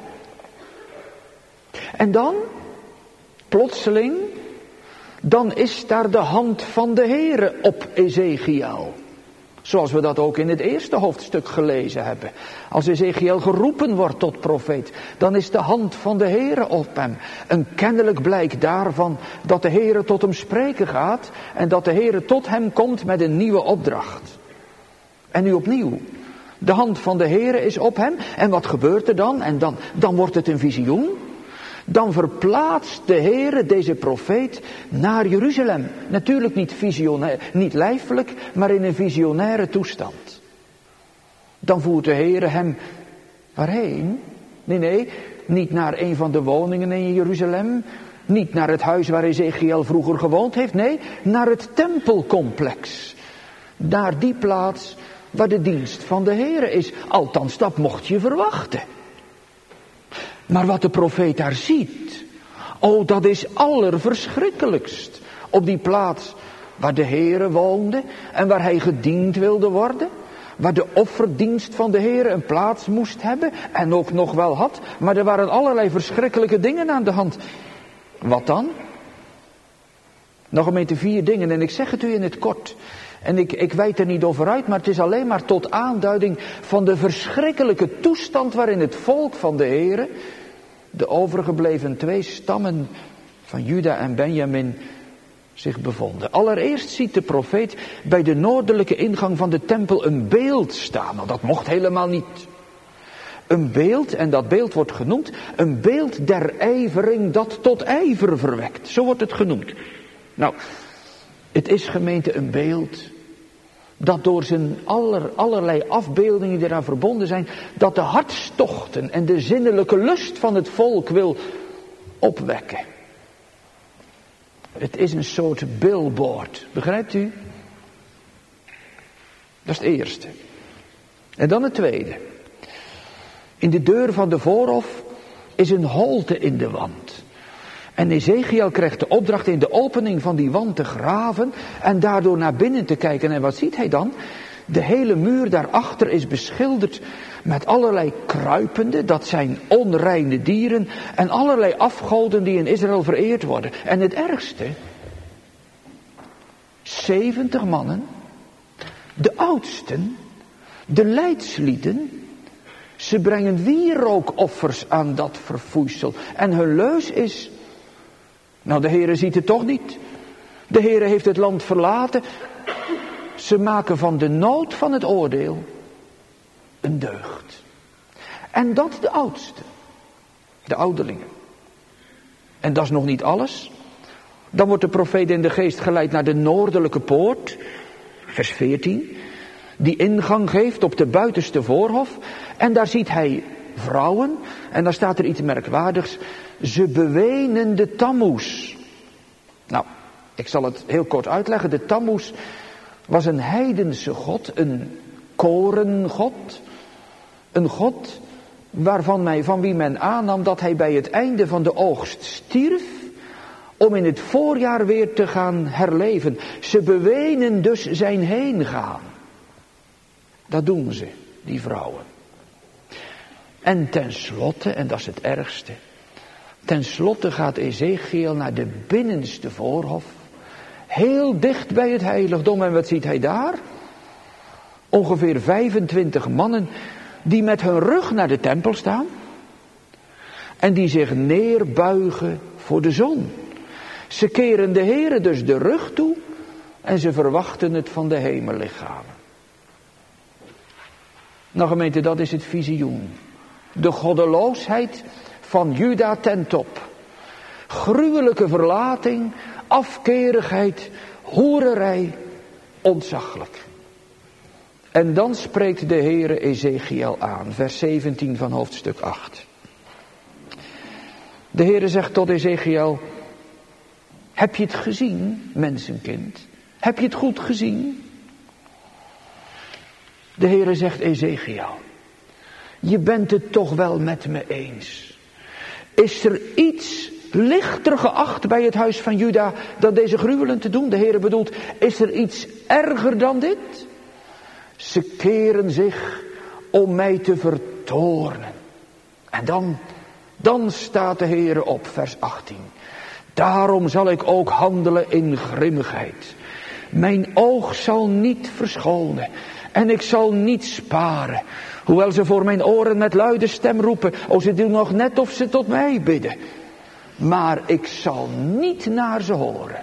En dan, plotseling, dan is daar de hand van de Heere op Ezechiel. Zoals we dat ook in het eerste hoofdstuk gelezen hebben. Als Ezechiel geroepen wordt tot profeet, dan is de hand van de Heere op hem. Een kennelijk blijk daarvan dat de Heere tot hem spreken gaat en dat de Heere tot hem komt met een nieuwe opdracht. En nu opnieuw, de hand van de Heere is op hem. En wat gebeurt er dan? En dan wordt het een visioen. Dan verplaatst de Heere deze profeet naar Jeruzalem. Natuurlijk niet lijfelijk, maar in een visionaire toestand. Dan voert de Heere hem waarheen? Nee, niet naar een van de woningen in Jeruzalem. Niet naar het huis waar Ezechiel vroeger gewoond heeft, nee, naar het tempelcomplex. Naar die plaats waar de dienst van de Heere is. Althans, dat mocht je verwachten. Maar wat de profeet daar ziet, oh, dat is allerverschrikkelijkst. Op die plaats waar de Heere woonde en waar hij gediend wilde worden. Waar de offerdienst van de Heere een plaats moest hebben en ook nog wel had. Maar er waren allerlei verschrikkelijke dingen aan de hand. Wat dan? Nog gemeente 4 dingen en ik zeg het u in het kort. En ik wijd er niet over uit, maar het is alleen maar tot aanduiding van de verschrikkelijke toestand waarin het volk van de Heere, de overgebleven 2 stammen van Juda en Benjamin, zich bevonden. Allereerst ziet de profeet bij de noordelijke ingang van de tempel een beeld staan. Nou, dat mocht helemaal niet. Een beeld, en dat beeld wordt genoemd, een beeld der ijvering dat tot ijver verwekt. Zo wordt het genoemd. Nou, het is gemeente een beeld dat door zijn allerlei afbeeldingen die eraan verbonden zijn, dat de hartstochten en de zinnelijke lust van het volk wil opwekken. Het is een soort billboard, begrijpt u? Dat is het eerste. En dan het tweede. In de deur van de voorhof is een holte in de wand. En Ezechiel krijgt de opdracht in de opening van die wand te graven en daardoor naar binnen te kijken. En wat ziet hij dan? De hele muur daarachter is beschilderd met allerlei kruipende, dat zijn onreine dieren en allerlei afgoden die in Israël vereerd worden. En het ergste, 70 mannen, de oudsten, de leidslieden, ze brengen wierookoffers aan dat verfoeisel. En hun leus is, nou, de Heere ziet het toch niet. De Heere heeft het land verlaten. Ze maken van de nood van het oordeel een deugd. En dat de oudste, de ouderlingen. En dat is nog niet alles. Dan wordt de profeet in de geest geleid naar de noordelijke poort, vers 14, die ingang geeft op de buitenste voorhof. En daar ziet hij vrouwen, en daar staat er iets merkwaardigs, ze bewenen de Tammuz. Nou, ik zal het heel kort uitleggen. De Tammuz was een heidense god, een korengod. Een god van wie men aannam dat hij bij het einde van de oogst stierf, om in het voorjaar weer te gaan herleven. Ze bewenen dus zijn heengaan. Dat doen ze, die vrouwen. En tenslotte, en dat is het ergste, tenslotte gaat Ezechiel naar de binnenste voorhof, heel dicht bij het heiligdom. En wat ziet hij daar? Ongeveer 25 mannen die met hun rug naar de tempel staan en die zich neerbuigen voor de zon. Ze keren de Heere dus de rug toe en ze verwachten het van de hemellichamen. Nou gemeente, dat is het visioen. De goddeloosheid van Juda ten top. Gruwelijke verlating, afkerigheid, hoererij, ontzaglijk. En dan spreekt de Heere Ezechiel aan, vers 17 van hoofdstuk 8. De Heere zegt tot Ezechiel, heb je het gezien, mensenkind? Heb je het goed gezien? De Heere zegt, Ezechiel, je bent het toch wel met me eens. Is er iets lichter geacht bij het huis van Juda dan deze gruwelen te doen? De Heere bedoelt, is er iets erger dan dit? Ze keren zich om mij te vertoornen. En dan staat de Heere op, vers 18. Daarom zal ik ook handelen in grimmigheid. Mijn oog zal niet verschonen en ik zal niet sparen. Hoewel ze voor mijn oren met luide stem roepen. O, ze doen nog net of ze tot mij bidden. Maar ik zal niet naar ze horen.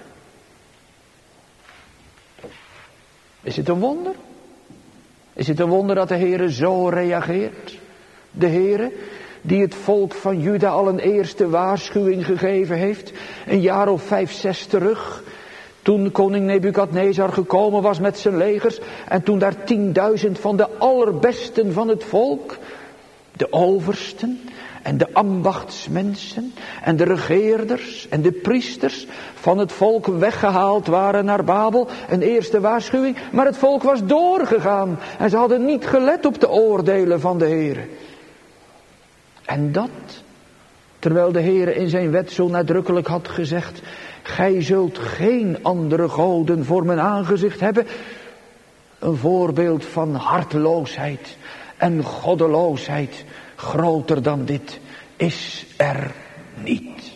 Is het een wonder? Is het een wonder dat de Heere zo reageert? De Heere die het volk van Juda al een eerste waarschuwing gegeven heeft. Een jaar of 5, 6 terug. Toen koning Nebukadnezar gekomen was met zijn legers. En toen daar 10.000 van de allerbesten van het volk, de oversten en de ambachtsmensen en de regeerders en de priesters van het volk weggehaald waren naar Babel. Een eerste waarschuwing, maar het volk was doorgegaan en ze hadden niet gelet op de oordelen van de Heere. En dat, terwijl de Heere in zijn wet zo nadrukkelijk had gezegd, gij zult geen andere goden voor mijn aangezicht hebben. Een voorbeeld van harteloosheid en goddeloosheid, groter dan dit, is er niet.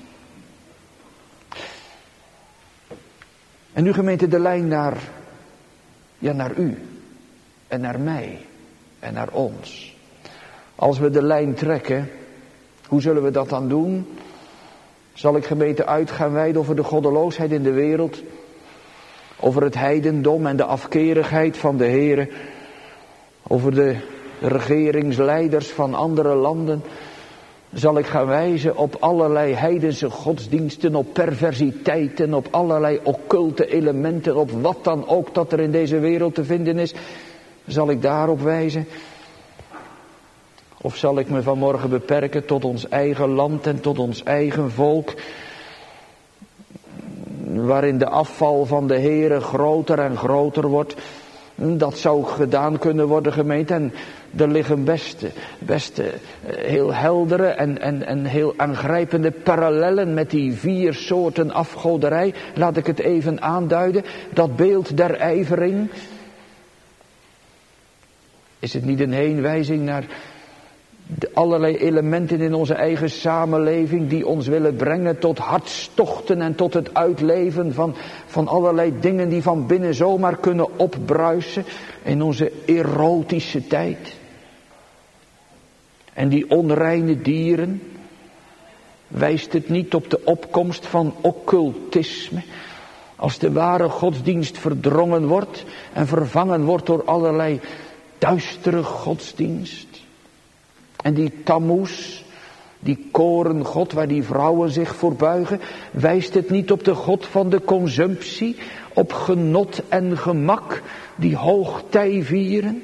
En nu gemeente, de lijn naar u en naar mij en naar ons. Als we de lijn trekken, hoe zullen we dat dan doen? Zal ik gemeente uit gaan wijden over de goddeloosheid in de wereld, over het heidendom en de afkerigheid van de Heere, over de regeringsleiders van andere landen? Zal ik gaan wijzen op allerlei heidense godsdiensten, op perversiteiten, op allerlei occulte elementen, op wat dan ook dat er in deze wereld te vinden is? Zal ik daarop wijzen? Of zal ik me vanmorgen beperken tot ons eigen land en tot ons eigen volk, waarin de afval van de Heere groter en groter wordt? Dat zou gedaan kunnen worden, gemeente. En er liggen best heel heldere en heel aangrijpende parallellen met die 4 soorten afgoderij. Laat ik het even aanduiden. Dat beeld der ijvering. Is het niet een heenwijzing naar de allerlei elementen in onze eigen samenleving die ons willen brengen tot hartstochten en tot het uitleven van allerlei dingen die van binnen zomaar kunnen opbruisen in onze erotische tijd? En die onreine dieren, wijst het niet op de opkomst van occultisme, als de ware godsdienst verdrongen wordt en vervangen wordt door allerlei duistere godsdienst? En die Tammuz, die korengod waar die vrouwen zich voor buigen, wijst het niet op de god van de consumptie, op genot en gemak, die hoogtij vieren?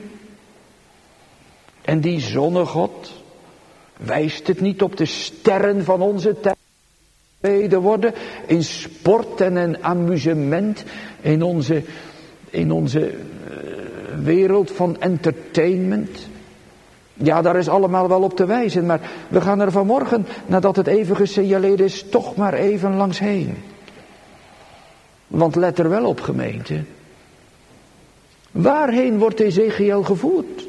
En die zonnegod, wijst het niet op de sterren van onze tijd, die worden in sport en in amusement, in onze wereld van entertainment? Ja, daar is allemaal wel op te wijzen, maar we gaan er vanmorgen, nadat het even gesignaleerd is, toch maar even langs heen. Want let er wel op, gemeente. Waarheen wordt Ezechiel gevoerd?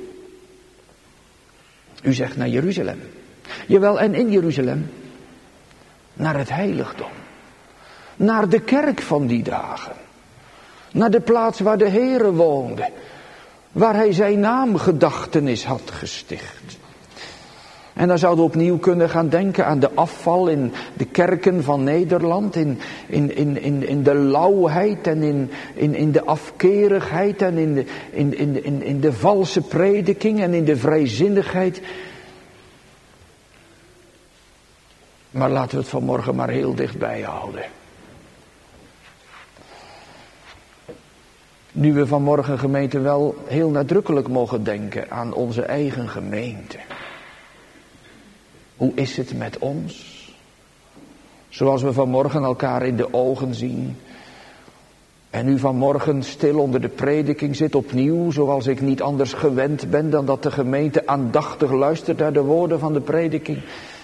U zegt naar Jeruzalem. Jawel, en in Jeruzalem? Naar het heiligdom. Naar de kerk van die dagen. Naar de plaats waar de Heere woonde. Waar hij zijn naamgedachtenis had gesticht. En dan zouden we opnieuw kunnen gaan denken aan de afval in de kerken van Nederland. In de lauwheid en in de afkerigheid en in de valse prediking en in de vrijzinnigheid. Maar laten we het vanmorgen maar heel dichtbij houden. Nu we vanmorgen, gemeente, wel heel nadrukkelijk mogen denken aan onze eigen gemeente. Hoe is het met ons? Zoals we vanmorgen elkaar in de ogen zien. En u vanmorgen stil onder de prediking zit opnieuw, zoals ik niet anders gewend ben dan dat de gemeente aandachtig luistert naar de woorden van de prediking.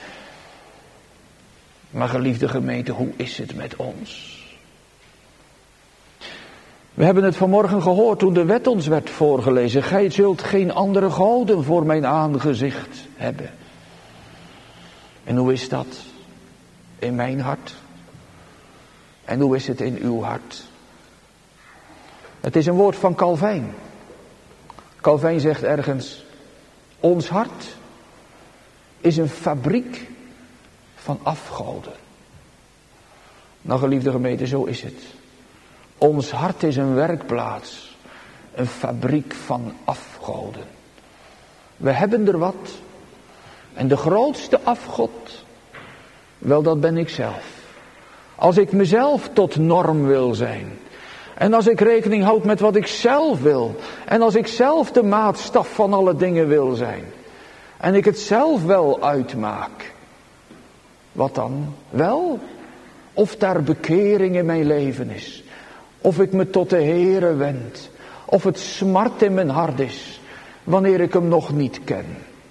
Maar geliefde gemeente, hoe is het met ons? We hebben het vanmorgen gehoord toen de wet ons werd voorgelezen. Gij zult geen andere goden voor mijn aangezicht hebben. En hoe is dat in mijn hart? En hoe is het in uw hart? Het is een woord van Calvijn. Calvijn zegt ergens: ons hart is een fabriek van afgoden. Nou, geliefde gemeente, zo is het. Ons hart is een werkplaats, een fabriek van afgoden. We hebben er wat. En de grootste afgod, wel, dat ben ik zelf. Als ik mezelf tot norm wil zijn. En als ik rekening houd met wat ik zelf wil. En als ik zelf de maatstaf van alle dingen wil zijn. En ik het zelf wel uitmaak. Wat dan? Wel, of daar bekering in mijn leven is. Of ik me tot de Heere wend. Of het smart in mijn hart is, wanneer ik hem nog niet ken.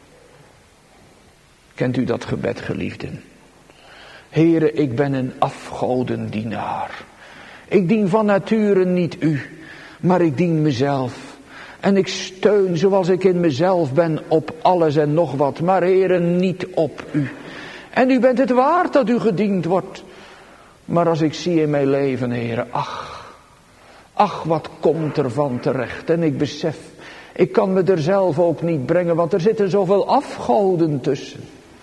Kent u dat gebed, geliefden? Heere, ik ben een afgodendienaar. Ik dien van nature niet u, maar ik dien mezelf. En ik steun zoals ik in mezelf ben op alles en nog wat, maar Heere, niet op u. En u bent het waard dat u gediend wordt. Maar als ik zie in mijn leven, Heere, ach, wat komt er van terecht. En ik besef, ik kan me er zelf ook niet brengen, want er zitten zoveel afgoden tussen.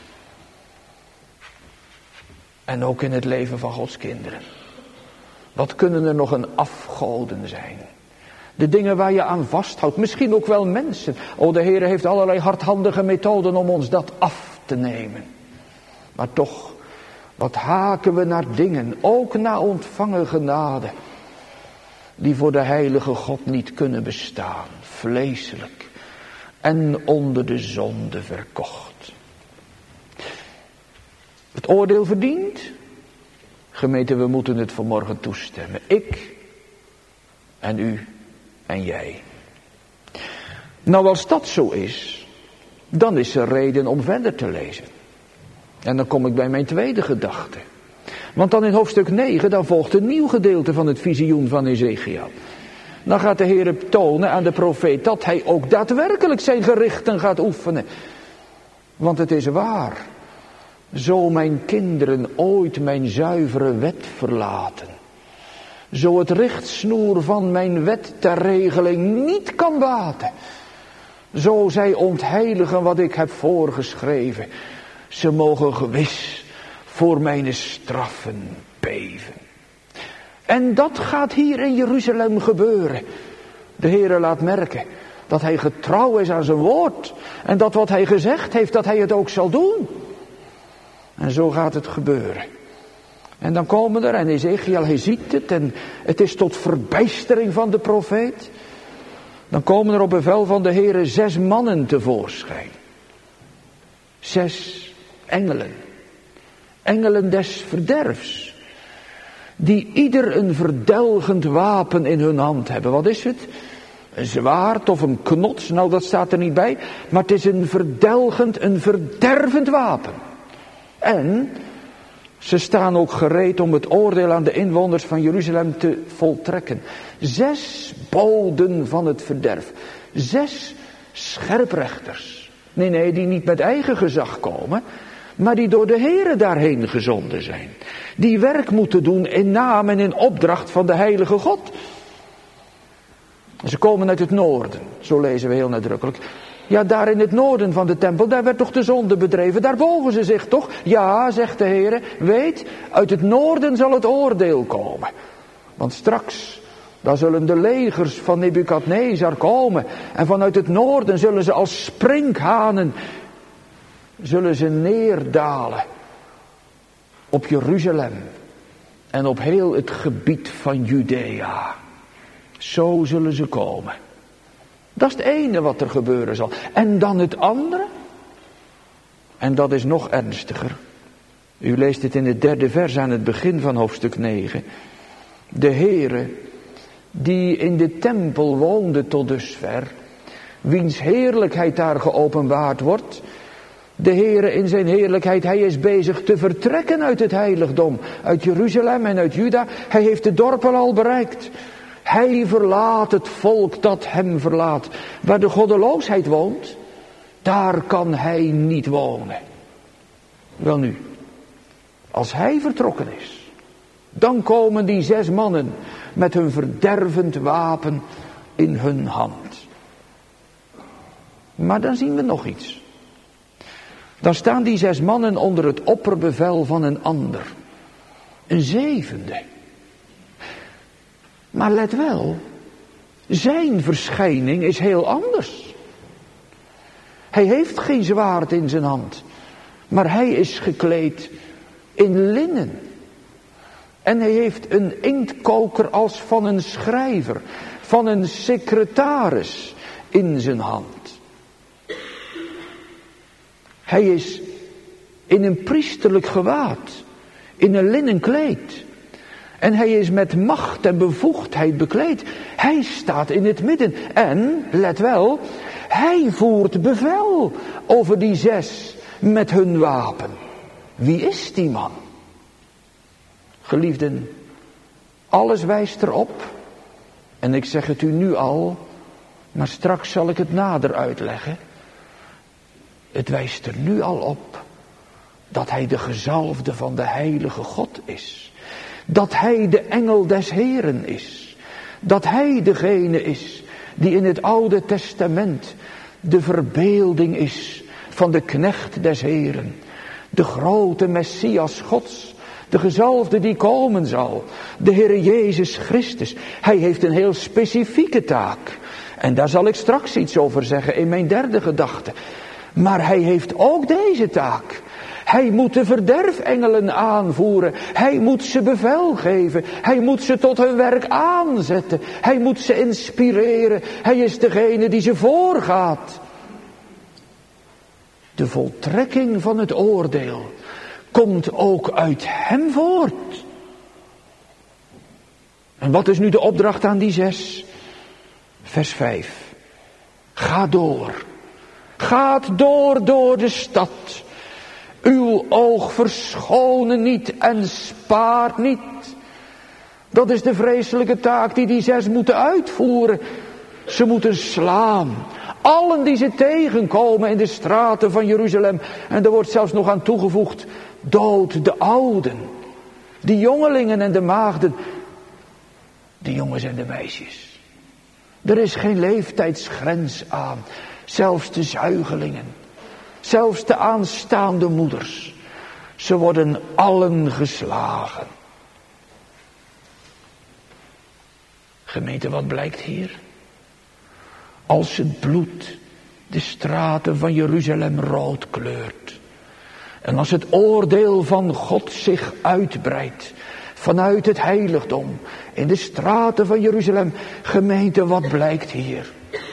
En ook in het leven van Gods kinderen. Wat kunnen er nog een afgoden zijn? De dingen waar je aan vasthoudt, misschien ook wel mensen. O, de Heer heeft allerlei hardhandige methoden om ons dat af te nemen. Maar toch, wat haken we naar dingen, ook na ontvangen genade, die voor de heilige God niet kunnen bestaan, vleeselijk en onder de zonde verkocht. Het oordeel verdient. Gemeente, we moeten het vanmorgen toestemmen. Ik en u en jij. Nou, als dat zo is, dan is er reden om verder te lezen. En dan kom ik bij mijn tweede gedachte. Want dan in hoofdstuk 9, dan volgt een nieuw gedeelte van het visioen van Ezechiel. Dan gaat de Heer tonen aan de profeet dat hij ook daadwerkelijk zijn gerichten gaat oefenen. Want het is waar. Zo mijn kinderen ooit mijn zuivere wet verlaten. Zo het richtsnoer van mijn wet ter regeling niet kan baten. Zo zij ontheiligen wat ik heb voorgeschreven. Ze mogen gewis voor mijn straffen beven. En dat gaat hier in Jeruzalem gebeuren. De Heere laat merken dat hij getrouw is aan zijn woord. En dat wat hij gezegd heeft, dat hij het ook zal doen. En zo gaat het gebeuren. En dan komen er, en Ezechiel, hij ziet het, en het is tot verbijstering van de profeet. Dan komen er op bevel van de Heere 6 mannen tevoorschijn. 6 engelen. Engelen des verderfs. Die ieder een verdelgend wapen in hun hand hebben. Wat is het? Een zwaard of een knots, nou dat staat er niet bij. Maar het is een verdervend wapen. En ze staan ook gereed om het oordeel aan de inwoners van Jeruzalem te voltrekken. 6 boden van het verderf. 6 scherprechters. Nee, die niet met eigen gezag komen, maar die door de Heere daarheen gezonden zijn. Die werk moeten doen in naam en in opdracht van de heilige God. Ze komen uit het noorden, zo lezen we heel nadrukkelijk. Ja, daar in het noorden van de tempel, daar werd toch de zonde bedreven. Daar bogen ze zich toch? Ja, zegt de Heere, weet, uit het noorden zal het oordeel komen. Want straks, dan zullen de legers van Nebukadnezar komen. En vanuit het noorden zullen ze als sprinkhanen, zullen ze neerdalen op Jeruzalem en op heel het gebied van Judea. Zo zullen ze komen. Dat is het ene wat er gebeuren zal. En dan het andere. En dat is nog ernstiger. U leest het in het 3e vers aan het begin van hoofdstuk 9. De Heere, die in de tempel woonde tot dusver, wiens heerlijkheid daar geopenbaard wordt. De Heere in zijn heerlijkheid, hij is bezig te vertrekken uit het heiligdom, uit Jeruzalem en uit Juda. Hij heeft de dorpen al bereikt. Hij verlaat het volk dat hem verlaat. Waar de goddeloosheid woont, daar kan hij niet wonen. Welnu, als hij vertrokken is, dan komen die 6 mannen met hun verdervend wapen in hun hand. Maar dan zien we nog iets. Dan staan die 6 mannen onder het opperbevel van een ander. Een 7e. Maar let wel, zijn verschijning is heel anders. Hij heeft geen zwaard in zijn hand, maar hij is gekleed in linnen. En hij heeft een inktkoker als van een schrijver, van een secretaris in zijn hand. Hij is in een priesterlijk gewaad, in een linnen kleed. En hij is met macht en bevoegdheid bekleed. Hij staat in het midden en, let wel, hij voert bevel over die 6 met hun wapen. Wie is die man? Geliefden, alles wijst erop. En ik zeg het u nu al, maar straks zal ik het nader uitleggen. Het wijst er nu al op dat hij de gezalfde van de heilige God is. Dat hij de engel des Heren is. Dat hij degene is die in het Oude Testament de verbeelding is van de knecht des Heren. De grote Messias Gods. De gezalfde die komen zal. De Heere Jezus Christus. Hij heeft een heel specifieke taak. En daar zal ik straks iets over zeggen in mijn derde gedachte. Maar hij heeft ook deze taak. Hij moet de verderfengelen aanvoeren. Hij moet ze bevel geven. Hij moet ze tot hun werk aanzetten. Hij moet ze inspireren. Hij is degene die ze voorgaat. De voltrekking van het oordeel komt ook uit hem voort. En wat is nu de opdracht aan die 6? Vers 5. Ga door. Gaat door de stad. Uw oog verschonen niet en spaart niet. Dat is de vreselijke taak die 6 moeten uitvoeren. Ze moeten slaan. Allen die ze tegenkomen in de straten van Jeruzalem. En er wordt zelfs nog aan toegevoegd. Dood de ouden. De jongelingen en de maagden. De jongens en de meisjes. Er is geen leeftijdsgrens aan. Zelfs de zuigelingen. Zelfs de aanstaande moeders. Ze worden allen geslagen. Gemeente, wat blijkt hier? Als het bloed de straten van Jeruzalem rood kleurt. En als het oordeel van God zich uitbreidt. Vanuit het heiligdom. In de straten van Jeruzalem. Gemeente, wat blijkt hier?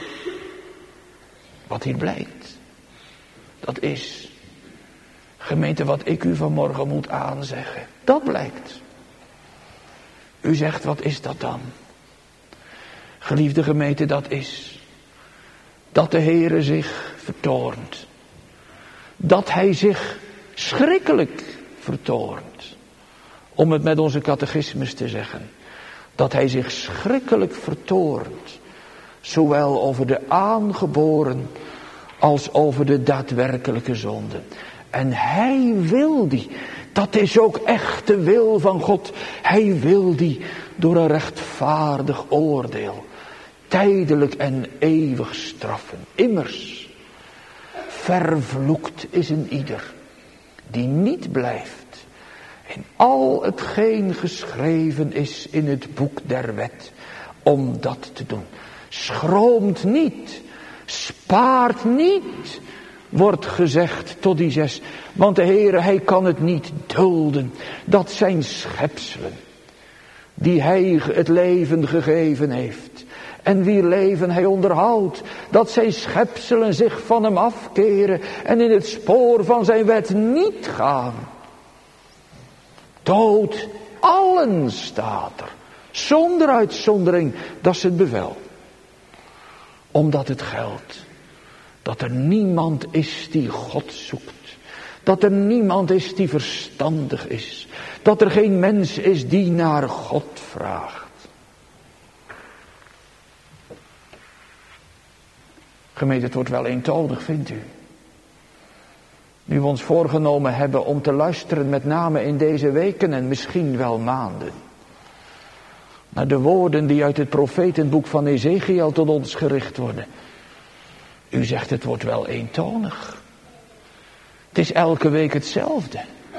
Wat hier blijkt. Dat is. Gemeente, wat ik u vanmorgen moet aanzeggen. Dat blijkt. U zegt, wat is dat dan? Geliefde gemeente, dat is. Dat de Heere zich vertoornt. Dat hij zich schrikkelijk vertoornt. Om het met onze catechismus te zeggen. Dat hij zich schrikkelijk vertoornt. Zowel over de aangeboren als over de daadwerkelijke zonde. En hij wil die. Dat is ook echt de wil van God. Hij wil die door een rechtvaardig oordeel. Tijdelijk en eeuwig straffen. Immers. Vervloekt is een ieder. Die niet blijft. In al hetgeen geschreven is in het boek der wet. Om dat te doen. Schroomt niet. Spaart niet. Wordt gezegd tot die 6. Want de Heere, hij kan het niet dulden. Dat zijn schepselen. Die hij het leven gegeven heeft. En wie leven hij onderhoudt. Dat zijn schepselen zich van hem afkeren. En in het spoor van zijn wet niet gaan. Dood allen staat er. Zonder uitzondering. Dat is het bevel. Omdat het geldt. Dat er niemand is die God zoekt. Dat er niemand is die verstandig is. Dat er geen mens is die naar God vraagt. Gemeente, het wordt wel eentonig, vindt u? Nu we ons voorgenomen hebben om te luisteren, met name in deze weken en misschien wel maanden. Naar de woorden die uit het profetenboek van Ezechiel tot ons gericht worden. U zegt het wordt wel eentonig. Het is elke week hetzelfde.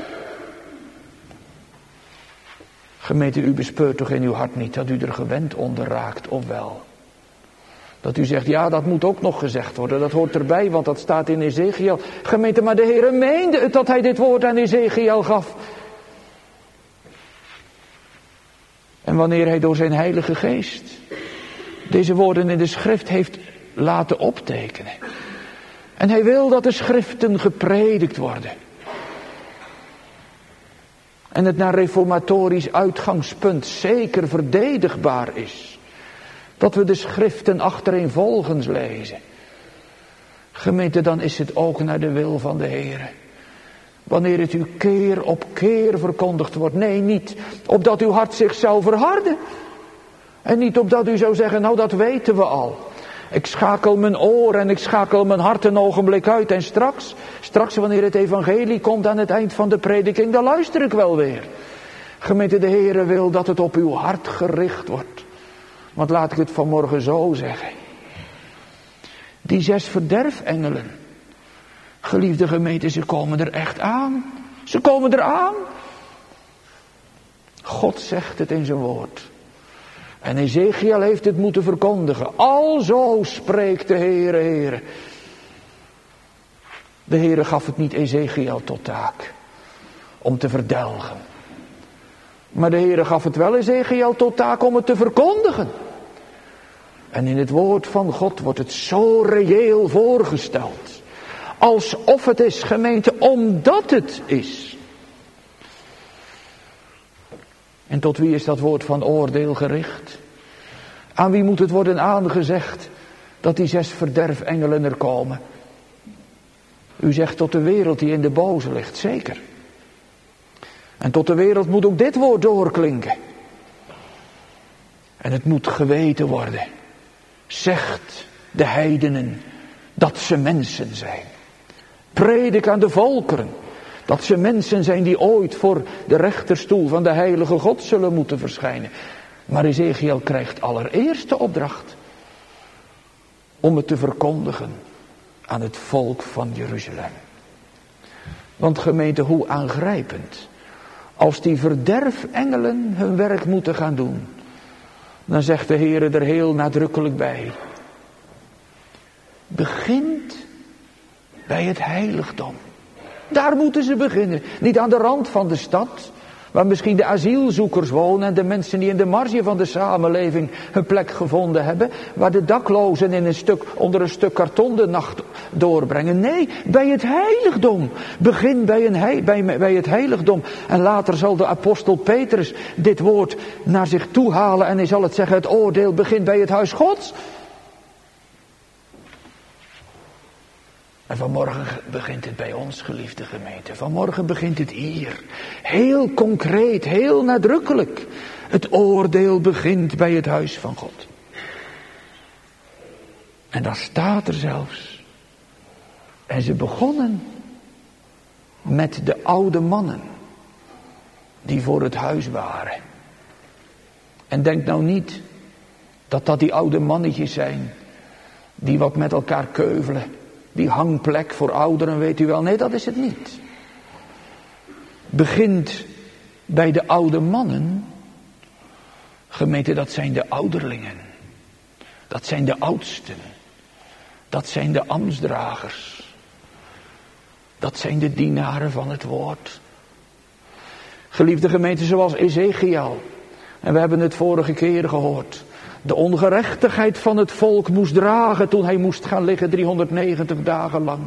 Gemeente, u bespeurt toch in uw hart niet dat u er gewend onder raakt, of wel? Dat u zegt, ja, dat moet ook nog gezegd worden. Dat hoort erbij, want dat staat in Ezechiel. Gemeente, maar de Heere meende het dat hij dit woord aan Ezechiel gaf. En wanneer hij door zijn Heilige Geest deze woorden in de schrift heeft laten optekenen. En hij wil dat de schriften gepredikt worden. En het naar reformatorisch uitgangspunt zeker verdedigbaar is. Dat we de schriften achtereenvolgens lezen. Gemeente, dan is het ook naar de wil van de Heer. Wanneer het u keer op keer verkondigd wordt. Nee, niet opdat uw hart zich zou verharden. En niet opdat u zou zeggen, nou dat weten we al. Ik schakel mijn oor en ik schakel mijn hart een ogenblik uit. En straks wanneer het evangelie komt aan het eind van de prediking, dan luister ik wel weer. Gemeente, de Heere wil dat het op uw hart gericht wordt. Want laat ik het vanmorgen zo zeggen. Die 6 verderfengelen, geliefde gemeente, ze komen er echt aan. Ze komen er aan. God zegt het in zijn woord. En Ezechiel heeft het moeten verkondigen. Alzo spreekt de Heere, Heere. De Heere gaf het niet Ezechiel tot taak om te verdelgen. Maar de Heere gaf het wel Ezechiel tot taak om het te verkondigen. En in het woord van God wordt het zo reëel voorgesteld. Alsof het is, gemeente, omdat het is. En tot wie is dat woord van oordeel gericht? Aan wie moet het worden aangezegd dat die 6 verderfengelen er komen? U zegt tot de wereld die in de boze ligt, zeker. En tot de wereld moet ook dit woord doorklinken. En het moet geweten worden. Zegt de heidenen dat ze mensen zijn. Predik aan de volkeren dat ze mensen zijn die ooit voor de rechterstoel van de heilige God zullen moeten verschijnen. Maar Ezechiel krijgt allereerst de opdracht om het te verkondigen aan het volk van Jeruzalem. Want gemeente, hoe aangrijpend. Als die verderfengelen hun werk moeten gaan doen, dan zegt de Heer er heel nadrukkelijk bij. Begint bij het heiligdom. Daar moeten ze beginnen. Niet aan de rand van de stad, waar misschien de asielzoekers wonen en de mensen die in de marge van de samenleving hun plek gevonden hebben, waar de daklozen onder een stuk karton de nacht doorbrengen. Nee, bij het heiligdom. Begin bij het heiligdom. En later zal de apostel Petrus dit woord naar zich toe halen en hij zal het zeggen, het oordeel begint bij het huis Gods. En vanmorgen begint het bij ons, geliefde gemeente. Vanmorgen begint het hier. Heel concreet, heel nadrukkelijk. Het oordeel begint bij het huis van God. En dan staat er zelfs. En ze begonnen met de oude mannen die voor het huis waren. En denk nou niet dat die oude mannetjes zijn die wat met elkaar keuvelen. Die hangplek voor ouderen, weet u wel. Nee, dat is het niet. Begint bij de oude mannen. Gemeente, dat zijn de ouderlingen. Dat zijn de oudsten. Dat zijn de ambtsdragers. Dat zijn de dienaren van het woord. Geliefde gemeente, zoals Ezechiel. En we hebben het vorige keer gehoord. De ongerechtigheid van het volk moest dragen toen hij moest gaan liggen 390 dagen lang.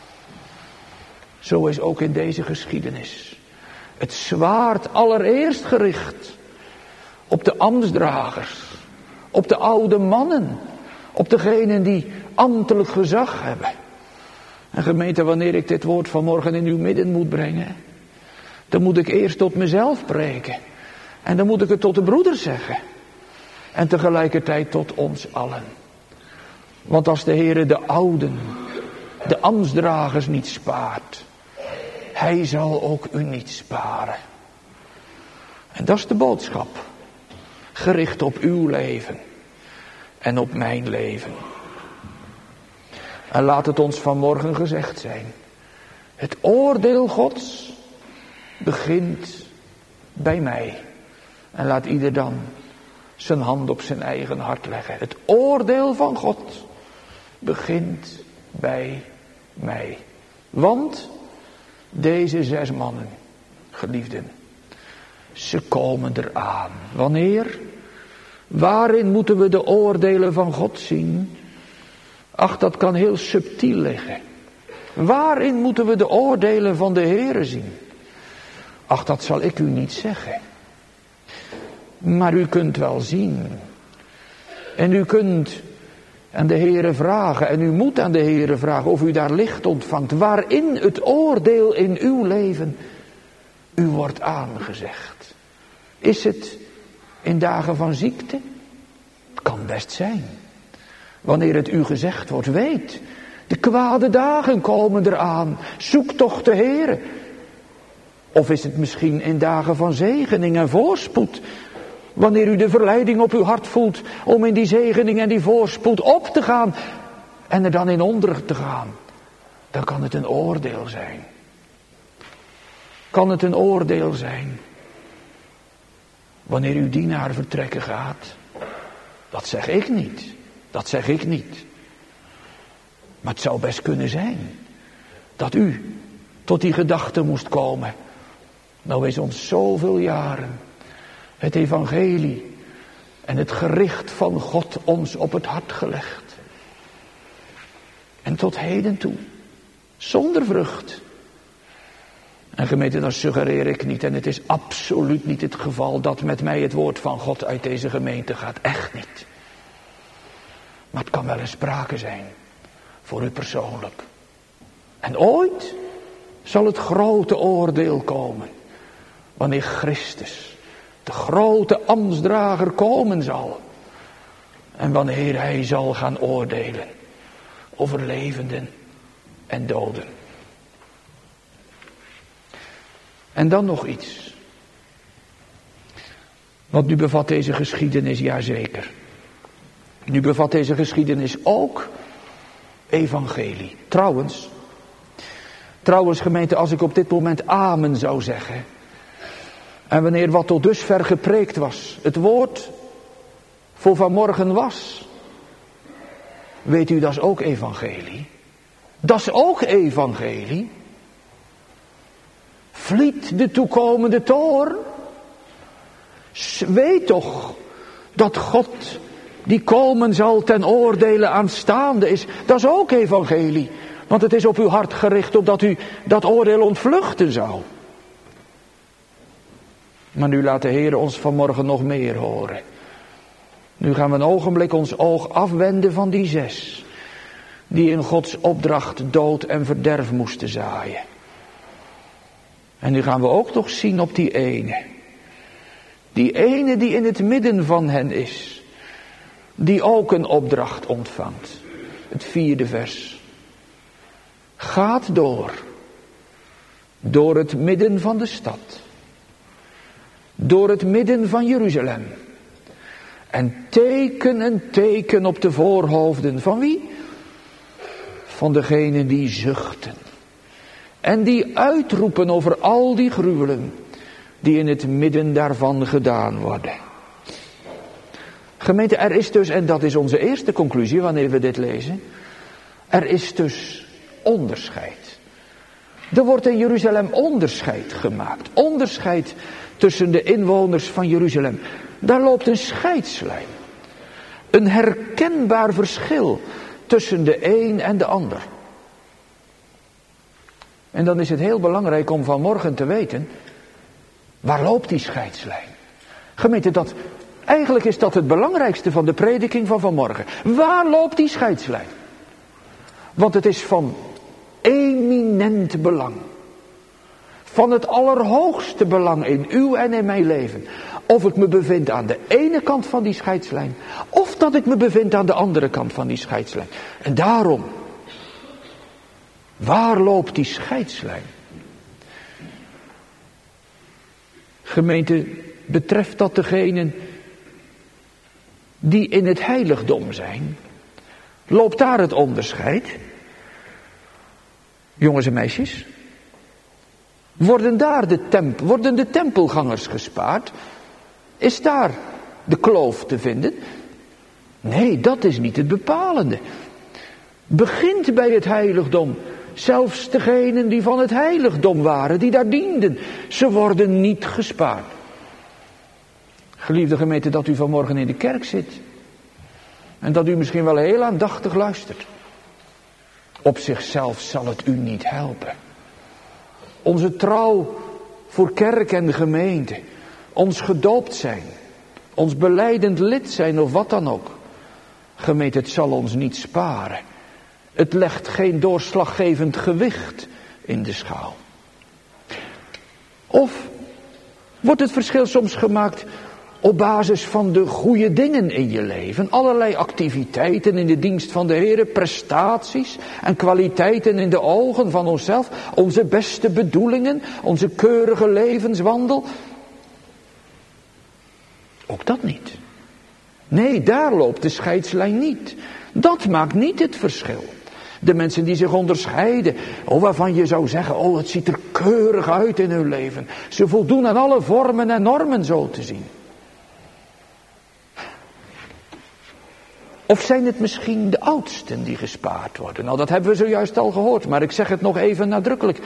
Zo is ook in deze geschiedenis. Het zwaard allereerst gericht op de ambtsdragers, op de oude mannen, op degenen die ambtelijk gezag hebben. En gemeente, wanneer ik dit woord vanmorgen in uw midden moet brengen, dan moet ik eerst tot mezelf preken. En dan moet ik het tot de broeders zeggen. En tegelijkertijd tot ons allen. Want als de Heere de ouden, de ambtsdragers niet spaart, hij zal ook u niet sparen. En dat is de boodschap. Gericht op uw leven. En op mijn leven. En laat het ons vanmorgen gezegd zijn. Het oordeel Gods begint bij mij. En laat ieder dan zijn hand op zijn eigen hart leggen. Het oordeel van God begint bij mij. Want deze 6 mannen, geliefden, ze komen eraan. Wanneer? Waarin moeten we de oordelen van God zien? Ach, dat kan heel subtiel liggen. Waarin moeten we de oordelen van de Heere zien? Ach, dat zal ik u niet zeggen. Maar u kunt wel zien. En u kunt aan de Heere vragen, en u moet aan de Heere vragen of u daar licht ontvangt, waarin het oordeel in uw leven u wordt aangezegd. Is het in dagen van ziekte? Het kan best zijn. Wanneer het u gezegd wordt, weet, de kwade dagen komen eraan, zoek toch de Heere. Of is het misschien in dagen van zegening en voorspoed, wanneer u de verleiding op uw hart voelt om in die zegening en die voorspoed op te gaan en er dan in onder te gaan, dan kan het een oordeel zijn. Kan het een oordeel zijn wanneer uw dienaar vertrekken gaat? Dat zeg ik niet. Dat zeg ik niet. Maar het zou best kunnen zijn dat u tot die gedachte moest komen. Nou is ons zoveel jaren het evangelie en het gericht van God ons op het hart gelegd. En tot heden toe, zonder vrucht. En gemeente, dat suggereer ik niet. En het is absoluut niet het geval dat met mij het woord van God uit deze gemeente gaat. Echt niet. Maar het kan wel eens sprake zijn. Voor u persoonlijk. En ooit zal het grote oordeel komen. Wanneer Christus, de grote ambtsdrager, komen zal. En wanneer hij zal gaan oordelen. Over levenden en doden. En dan nog iets. Want nu bevat deze geschiedenis, jazeker. Nu bevat deze geschiedenis ook evangelie. Trouwens gemeente, als ik op dit moment amen zou zeggen. En wanneer wat tot dusver gepreekt was, het woord voor vanmorgen was. Weet u, dat is ook evangelie. Dat is ook evangelie. Vliet de toekomende toorn. Weet toch dat God die komen zal ten oordele aanstaande is. Dat is ook evangelie. Want het is op uw hart gericht opdat u dat oordeel ontvluchten zou. Maar nu laat de Heer ons vanmorgen nog meer horen. Nu gaan we een ogenblik ons oog afwenden van die 6. Die in Gods opdracht dood en verderf moesten zaaien. En nu gaan we ook nog zien op die ene. Die ene die in het midden van hen is. Die ook een opdracht ontvangt. Het 4e vers. Gaat door. Door het midden van de stad. Door het midden van Jeruzalem. En teken een teken op de voorhoofden van wie? Van degenen die zuchten. En die uitroepen over al die gruwelen die in het midden daarvan gedaan worden. Gemeente, er is dus, en dat is onze eerste conclusie wanneer we dit lezen. Er is dus onderscheid. Er wordt in Jeruzalem onderscheid gemaakt. Onderscheid tussen de inwoners van Jeruzalem. Daar loopt een scheidslijn. Een herkenbaar verschil tussen de een en de ander. En dan is het heel belangrijk om vanmorgen te weten, waar loopt die scheidslijn? Gemeente, eigenlijk is dat het belangrijkste van de prediking van vanmorgen. Waar loopt die scheidslijn? Want het is van eminent belang. Van het allerhoogste belang in uw en in mijn leven. Of ik me bevind aan de ene kant van die scheidslijn. Of dat ik me bevind aan de andere kant van die scheidslijn. En daarom. Waar loopt die scheidslijn? Gemeente, betreft dat degenen die in het heiligdom zijn? Loopt daar het onderscheid? Jongens en meisjes? Worden de tempelgangers gespaard? Is daar de kloof te vinden? Nee, dat is niet het bepalende. Begint bij het heiligdom. Zelfs degenen die van het heiligdom waren, die daar dienden, ze worden niet gespaard. Geliefde gemeente, dat u vanmorgen in de kerk zit. En dat u misschien wel heel aandachtig luistert. Op zichzelf zal het u niet helpen. Onze trouw voor kerk en gemeente, ons gedoopt zijn, ons belijdend lid zijn of wat dan ook. Gemeente, het zal ons niet sparen. Het legt geen doorslaggevend gewicht in de schaal. Of wordt het verschil soms gemaakt op basis van de goede dingen in je leven. Allerlei activiteiten in de dienst van de Heer, prestaties en kwaliteiten in de ogen van onszelf. Onze beste bedoelingen, onze keurige levenswandel. Ook dat niet. Nee, daar loopt de scheidslijn niet. Dat maakt niet het verschil. De mensen die zich onderscheiden, waarvan je zou zeggen, het ziet er keurig uit in hun leven. Ze voldoen aan alle vormen en normen zo te zien. Of zijn het misschien de oudsten die gespaard worden? Nou, dat hebben we zojuist al gehoord, maar ik zeg het nog even nadrukkelijk.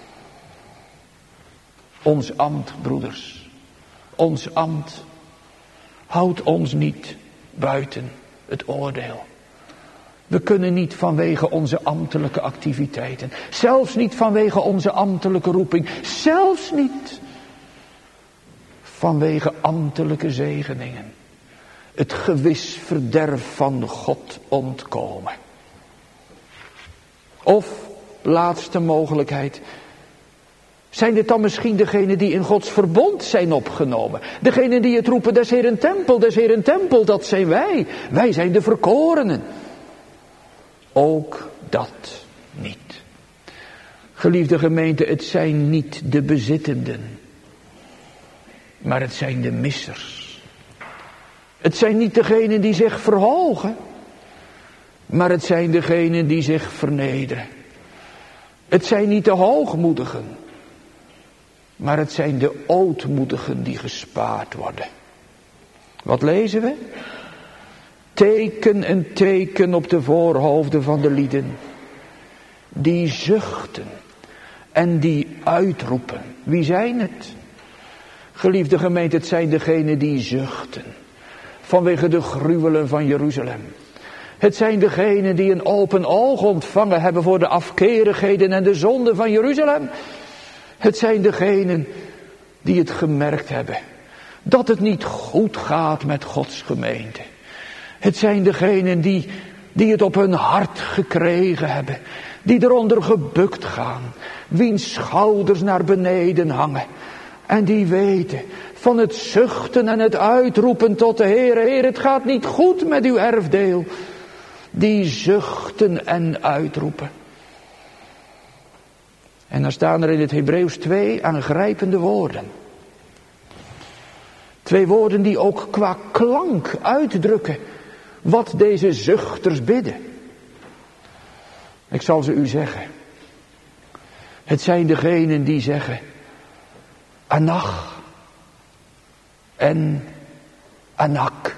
Ons ambt, broeders, ons ambt houdt ons niet buiten het oordeel. We kunnen niet vanwege onze ambtelijke activiteiten, zelfs niet vanwege onze ambtelijke roeping, zelfs niet vanwege ambtelijke zegeningen, het gewis verderf van God ontkomen. Of, laatste mogelijkheid, zijn dit dan misschien degenen die in Gods verbond zijn opgenomen? Degenen die het roepen, des Heeren tempel, dat zijn wij. Wij zijn de verkorenen. Ook dat niet. Geliefde gemeente, het zijn niet de bezittenden, maar het zijn de missers. Het zijn niet degenen die zich verhogen, maar het zijn degenen die zich vernederen. Het zijn niet de hoogmoedigen, maar het zijn de ootmoedigen die gespaard worden. Wat lezen we? Teken en teken op de voorhoofden van de lieden, die zuchten en die uitroepen. Wie zijn het? Geliefde gemeente, het zijn degenen die zuchten vanwege de gruwelen van Jeruzalem. Het zijn degenen die een open oog ontvangen hebben voor de afkerigheden en de zonden van Jeruzalem. Het zijn degenen die het gemerkt hebben dat het niet goed gaat met Gods gemeente. Het zijn degenen die het op hun hart gekregen hebben, die eronder gebukt gaan, wiens schouders naar beneden hangen en die weten van het zuchten en het uitroepen tot de Heer, Heer, het gaat niet goed met uw erfdeel. Die zuchten en uitroepen. En dan staan er in het Hebreeuws 2 aangrijpende woorden. 2 woorden die ook qua klank uitdrukken wat deze zuchters bidden. Ik zal ze u zeggen. Het zijn degenen die zeggen Anach en Anak.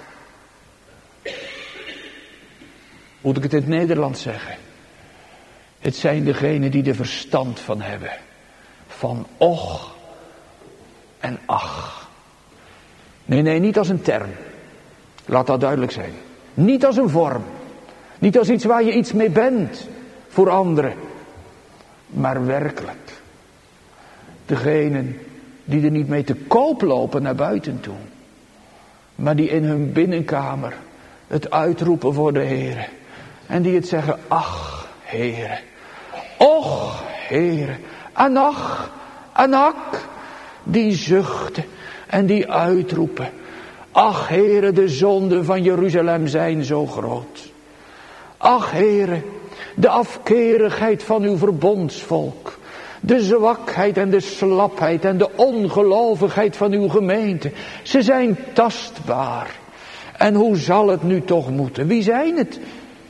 Moet ik het in het Nederlands zeggen? Het zijn degenen die er verstand van hebben. Van och en ach. Nee, niet als een term. Laat dat duidelijk zijn. Niet als een vorm. Niet als iets waar je iets mee bent voor anderen. Maar werkelijk. Degenen die er niet mee te koop lopen naar buiten toe. Maar die in hun binnenkamer het uitroepen voor de Heer. En die het zeggen, ach Heere, och Heere, Anach, Anak, die zuchten en die uitroepen. Ach Heere, de zonden van Jeruzalem zijn zo groot. Ach Heere, de afkerigheid van uw verbondsvolk. De zwakheid en de slapheid en de ongelovigheid van uw gemeente. Ze zijn tastbaar. En hoe zal het nu toch moeten? Wie zijn het?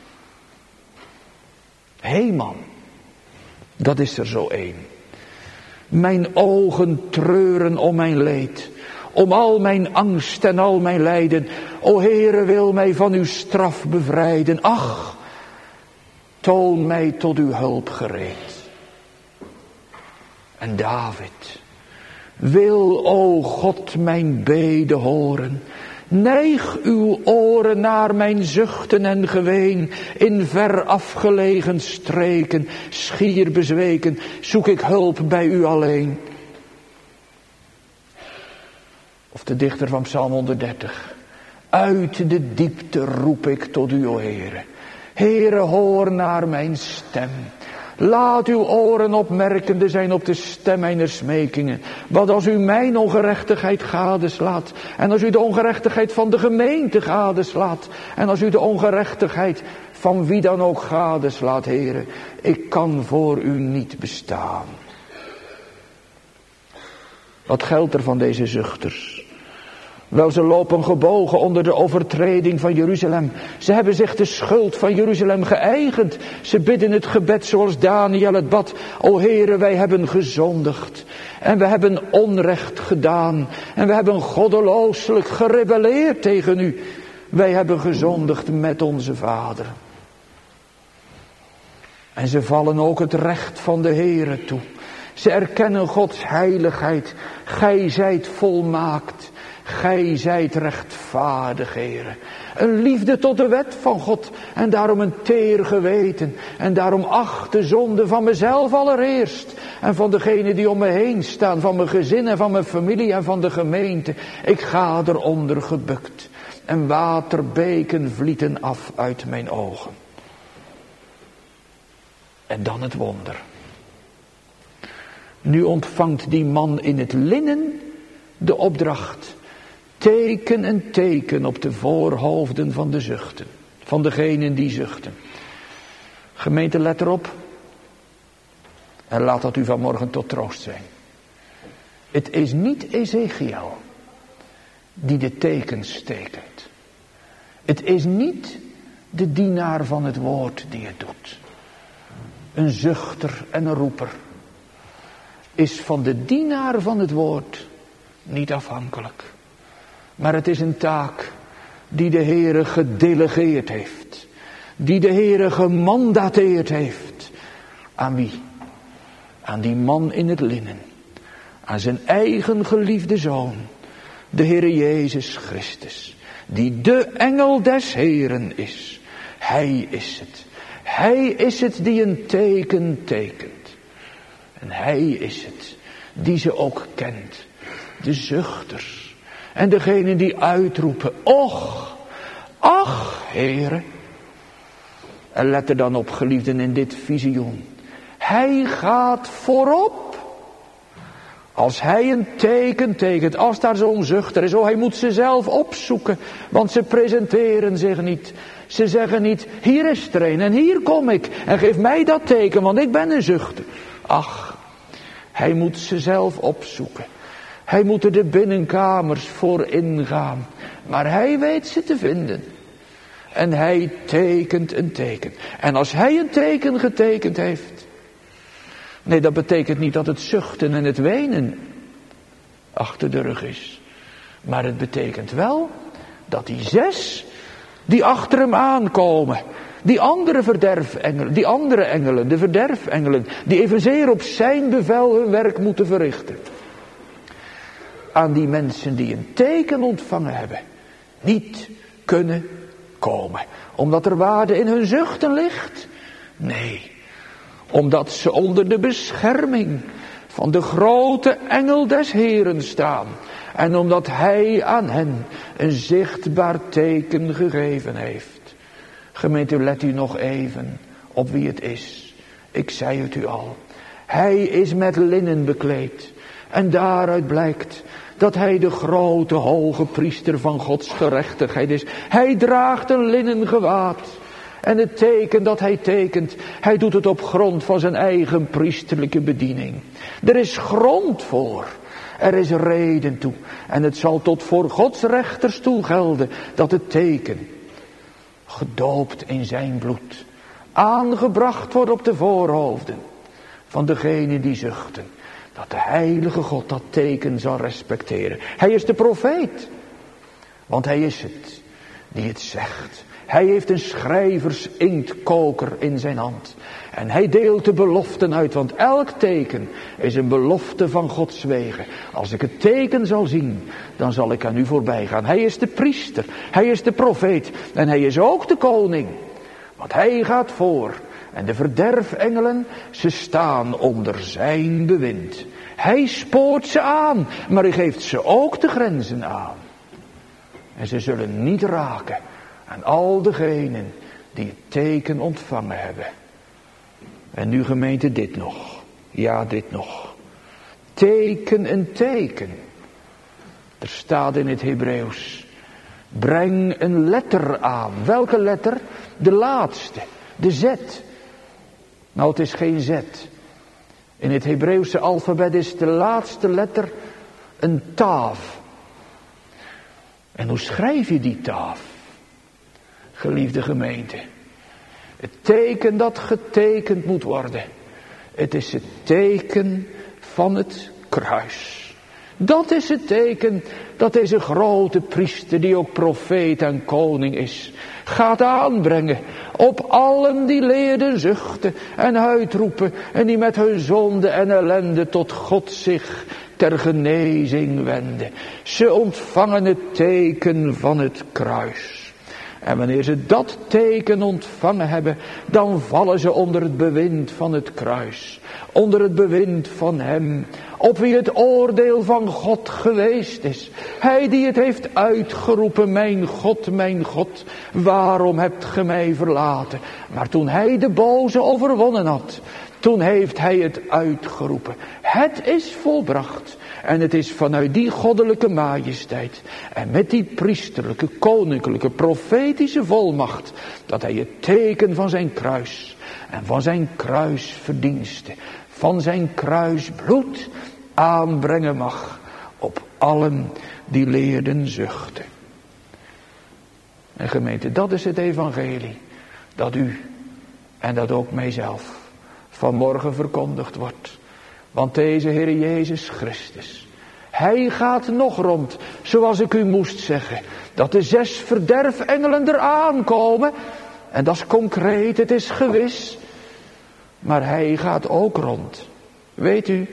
Heman, dat is er zo één. Mijn ogen treuren om mijn leed, om al mijn angst en al mijn lijden. O Heere, wil mij van uw straf bevrijden. Ach, toon mij tot uw hulp gereed. En David, wil, o God, mijn bede horen. Neig uw oren naar mijn zuchten en geween. In ver afgelegen streken, schier bezweken, zoek ik hulp bij u alleen. Of de dichter van Psalm 130. Uit de diepte roep ik tot u, o Heere. Heere, hoor naar mijn stem. Laat uw oren opmerkende zijn op de stem mijner smekingen. Want als u mijn ongerechtigheid gadeslaat. En als u de ongerechtigheid van de gemeente gadeslaat. En als u de ongerechtigheid van wie dan ook gadeslaat, Heere. Ik kan voor u niet bestaan. Wat geldt er van deze zuchters? Wel, ze lopen gebogen onder de overtreding van Jeruzalem. Ze hebben zich de schuld van Jeruzalem geëigend. Ze bidden het gebed zoals Daniel het bad. O Heere, wij hebben gezondigd. En we hebben onrecht gedaan. En we hebben goddelooselijk gerebelleerd tegen u. Wij hebben gezondigd met onze vader. En ze vallen ook het recht van de Heere toe. Ze erkennen Gods heiligheid. Gij zijt volmaakt. Gij zijt rechtvaardig, Heere. Een liefde tot de wet van God. En daarom een teer geweten. En daarom acht de zonde van mezelf allereerst. En van degenen die om me heen staan. Van mijn gezin en van mijn familie en van de gemeente. Ik ga eronder gebukt. En waterbeken vlieten af uit mijn ogen. En dan het wonder. Nu ontvangt die man in het linnen de opdracht. Teken een teken op de voorhoofden van de zuchten. Van degenen die zuchten. Gemeente, let erop. En laat dat u vanmorgen tot troost zijn. Het is niet Ezekiel die de tekens tekent. Het is niet de dienaar van het woord die het doet. Een zuchter en een roeper is van de dienaar van het woord niet afhankelijk. Maar het is een taak die de Heere gedelegeerd heeft. Die de Heere gemandateerd heeft. Aan wie? Aan die man in het linnen. Aan zijn eigen geliefde zoon. De Heere Jezus Christus. Die de engel des Heeren is. Hij is het. Hij is het die een teken tekent. En hij is het die ze ook kent. De zuchters. En degenen die uitroepen. Och, ach, Heere. En let er dan op, geliefden, in dit visioen. Hij gaat voorop. Als hij een teken tekent, als daar zo'n zuchter is, hij moet ze zelf opzoeken. Want ze presenteren zich niet. Ze zeggen niet, hier is er een en hier kom ik. En geef mij dat teken, want ik ben een zuchter. Ach, hij moet ze zelf opzoeken. Hij moet er de binnenkamers voor ingaan. Maar hij weet ze te vinden. En hij tekent een teken. En als hij een teken getekend heeft. Nee, dat betekent niet dat het zuchten en het wenen achter de rug is. Maar het betekent wel dat die 6 die achter hem aankomen. Die andere verderfengelen, die andere engelen, de verderfengelen. Die evenzeer op zijn bevel hun werk moeten verrichten. Aan die mensen die een teken ontvangen hebben. Niet kunnen komen. Omdat er waarde in hun zuchten ligt? Nee. Omdat ze onder de bescherming van de grote engel des Heeren staan. En omdat hij aan hen een zichtbaar teken gegeven heeft. Gemeente, let u nog even op wie het is. Ik zei het u al. Hij is met linnen bekleed. En daaruit blijkt dat hij de grote hoge priester van Gods gerechtigheid is. Hij draagt een linnen gewaad. En het teken dat hij tekent, hij doet het op grond van zijn eigen priesterlijke bediening. Er is grond voor. Er is reden toe. En het zal tot voor Gods rechters toe gelden dat het teken, gedoopt in zijn bloed, aangebracht wordt op de voorhoofden van degenen die zuchten. Dat de heilige God dat teken zal respecteren. Hij is de profeet. Want hij is het die het zegt. Hij heeft een schrijversinktkoker in zijn hand. En hij deelt de beloften uit. Want elk teken is een belofte van Gods wegen. Als ik het teken zal zien, dan zal ik aan u voorbij gaan. Hij is de priester. Hij is de profeet. En hij is ook de koning. Want hij gaat voor. En de verderfengelen, ze staan onder zijn bewind. Hij spoort ze aan, maar hij geeft ze ook de grenzen aan. En ze zullen niet raken aan al degenen die het teken ontvangen hebben. En nu gemeente dit nog. Ja, dit nog. Teken en teken. Er staat in het Hebreeuws. Breng een letter aan. Welke letter? De laatste. De Z. Nou, het is geen Z. In het Hebreeuwse alfabet is de laatste letter een taaf. En hoe schrijf je die taaf? Geliefde gemeente. Het teken dat getekend moet worden. Het is het teken van het kruis. Dat is het teken dat deze grote priester, die ook profeet en koning is, gaat aanbrengen op allen die leerden zuchten en uitroepen en die met hun zonde en ellende tot God zich ter genezing wenden. Ze ontvangen het teken van het kruis. En wanneer ze dat teken ontvangen hebben, dan vallen ze onder het bewind van het kruis. Onder het bewind van hem, op wie het oordeel van God geweest is. Hij die het heeft uitgeroepen, mijn God, waarom hebt ge mij verlaten? Maar toen hij de boze overwonnen had, toen heeft hij het uitgeroepen. Het is volbracht. En het is vanuit die goddelijke majesteit en met die priesterlijke, koninklijke, profetische volmacht dat hij het teken van zijn kruis en van zijn kruisverdiensten, van zijn kruisbloed aanbrengen mag op allen die leerden zuchten. En gemeente, dat is het evangelie dat u en dat ook mijzelf vanmorgen verkondigd wordt. Want deze Heer Jezus Christus, hij gaat nog rond, zoals ik u moest zeggen, dat de 6 verderfengelen eraan komen. En dat is concreet, het is gewis. Maar hij gaat ook rond. Weet u,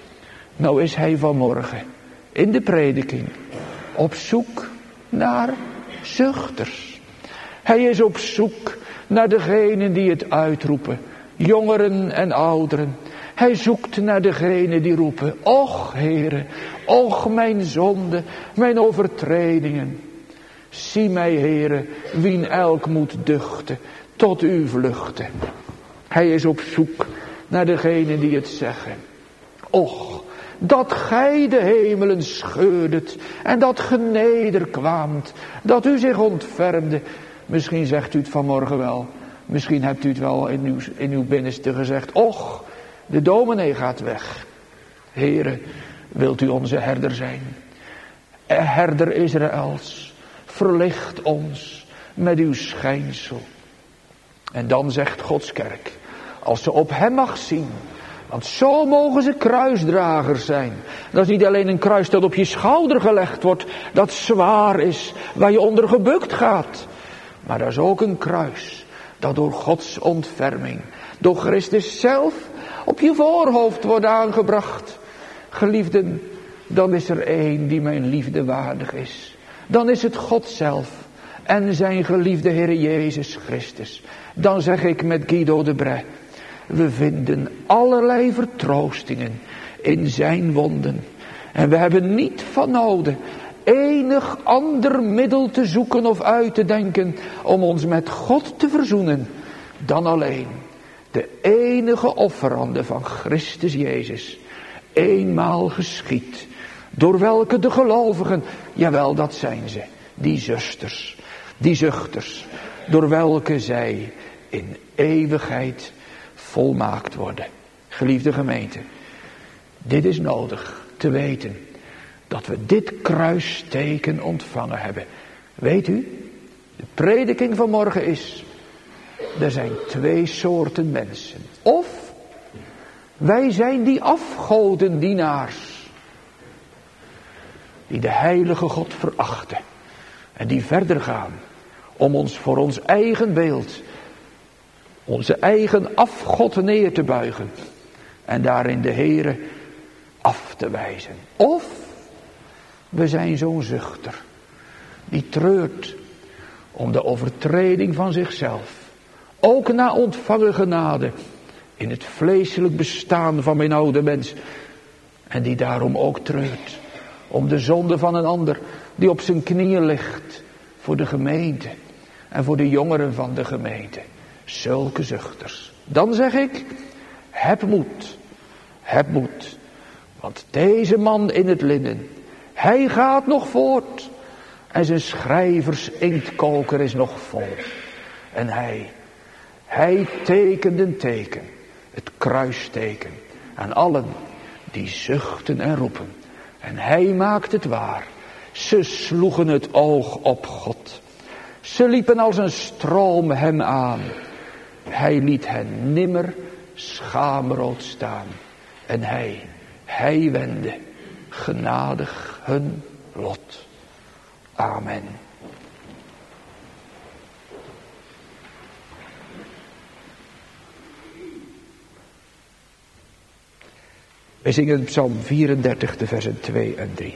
nou is hij vanmorgen in de prediking op zoek naar zuchters. Hij is op zoek naar degenen die het uitroepen, jongeren en ouderen. Hij zoekt naar degenen die roepen, och Heere, och mijn zonde, mijn overtredingen. Zie mij Heere, wien elk moet duchten, tot u vluchten. Hij is op zoek naar degenen die het zeggen. Och, dat gij de hemelen scheurdet en dat ge nederkwaamt, dat u zich ontfermde. Misschien zegt u het vanmorgen wel, misschien hebt u het wel in uw binnenste gezegd, och, de dominee gaat weg. Heere, wilt u onze herder zijn? Herder Israëls, verlicht ons met uw schijnsel. En dan zegt Gods kerk, als ze op hem mag zien, want zo mogen ze kruisdragers zijn. Dat is niet alleen een kruis dat op je schouder gelegd wordt, dat zwaar is, waar je onder gebukt gaat. Maar dat is ook een kruis dat door Gods ontferming, door Christus zelf, op je voorhoofd wordt aangebracht. Geliefden, dan is er één die mijn liefde waardig is. Dan is het God zelf en zijn geliefde Heer Jezus Christus. Dan zeg ik met Guido de Bray, we vinden allerlei vertroostingen in zijn wonden. En we hebben niet van noden enig ander middel te zoeken of uit te denken om ons met God te verzoenen dan alleen de enige offerande van Christus Jezus, eenmaal geschied, door welke de gelovigen, jawel dat zijn ze, die zusters, die zuchters, door welke zij in eeuwigheid volmaakt worden. Geliefde gemeente, dit is nodig te weten, dat we dit kruisteken ontvangen hebben. Weet u, de prediking van morgen is, er zijn 2 soorten mensen. Of wij zijn die afgodendienaars, die de heilige God verachten en die verder gaan om ons voor ons eigen beeld, onze eigen afgod neer te buigen en daarin de Heere af te wijzen. Of we zijn zo'n zuchter die treurt om de overtreding van zichzelf, ook na ontvangen genade, in het vleeselijk bestaan van mijn oude mens. En die daarom ook treurt om de zonde van een ander die op zijn knieën ligt voor de gemeente en voor de jongeren van de gemeente. Zulke zuchters. Dan zeg ik, heb moed. Heb moed. Want deze man in het linnen, hij gaat nog voort. En zijn schrijvers inktkoker is nog vol. En hij tekent een teken. Het kruisteken. Aan allen die zuchten en roepen. En hij maakt het waar. Ze sloegen het oog op God. Ze liepen als een stroom hem aan. Hij liet hen nimmer schaamrood staan. En hij wendde genadig hun lot. Amen. We zingen Psalm 34, de versen 2 en 3.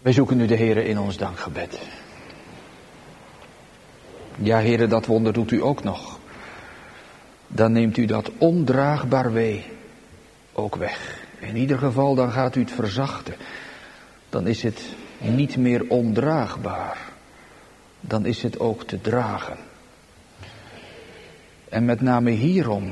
Wij zoeken nu de Heere in ons dankgebed. Ja, Heere, dat wonder doet u ook nog. Dan neemt u dat ondraagbaar wee ook weg. In ieder geval, dan gaat u het verzachten. Dan is het niet meer ondraagbaar. Dan is het ook te dragen. En met name hierom.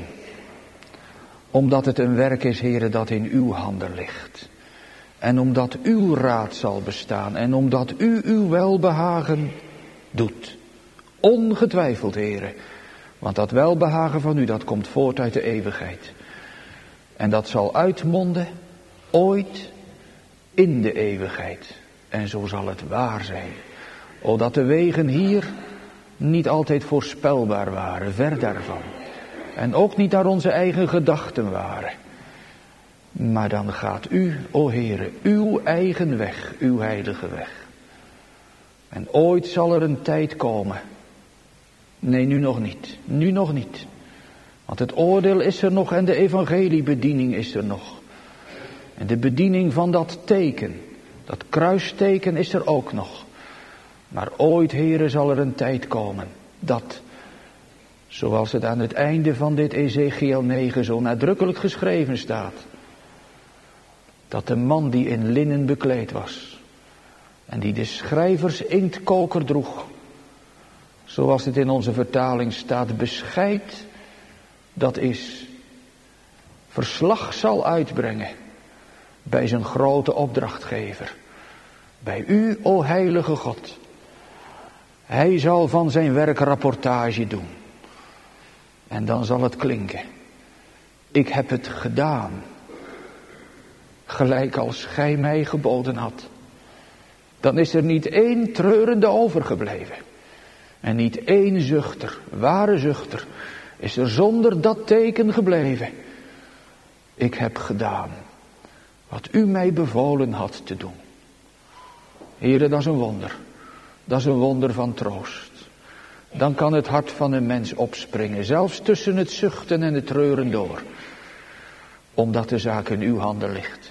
Omdat het een werk is, Heere, dat in uw handen ligt. En omdat uw raad zal bestaan. En omdat u uw welbehagen doet. Ongetwijfeld, Heere. Want dat welbehagen van u, dat komt voort uit de eeuwigheid. En dat zal uitmonden ooit in de eeuwigheid. En zo zal het waar zijn. O, dat de wegen hier niet altijd voorspelbaar waren, ver daarvan. En ook niet naar onze eigen gedachten waren. Maar dan gaat u, o Heere, uw eigen weg, uw heilige weg. En ooit zal er een tijd komen. Nee, nu nog niet. Nu nog niet. Want het oordeel is er nog en de evangeliebediening is er nog. En de bediening van dat teken, dat kruisteken is er ook nog. Maar ooit, Heere, zal er een tijd komen dat, zoals het aan het einde van dit Ezechiel 9 zo nadrukkelijk geschreven staat, dat de man die in linnen bekleed was en die de schrijvers inktkoker droeg, zoals het in onze vertaling staat, bescheidt, dat is, verslag zal uitbrengen bij zijn grote opdrachtgever. Bij u, o heilige God. Hij zal van zijn werk rapportage doen. En dan zal het klinken. Ik heb het gedaan. Gelijk als gij mij geboden had. Dan is er niet één treurende overgebleven. En niet één zuchter, ware zuchter, is er zonder dat teken gebleven. Ik heb gedaan wat u mij bevolen had te doen. Heere, dat is een wonder. Dat is een wonder van troost. Dan kan het hart van een mens opspringen, zelfs tussen het zuchten en het treuren door. Omdat de zaak in uw handen ligt.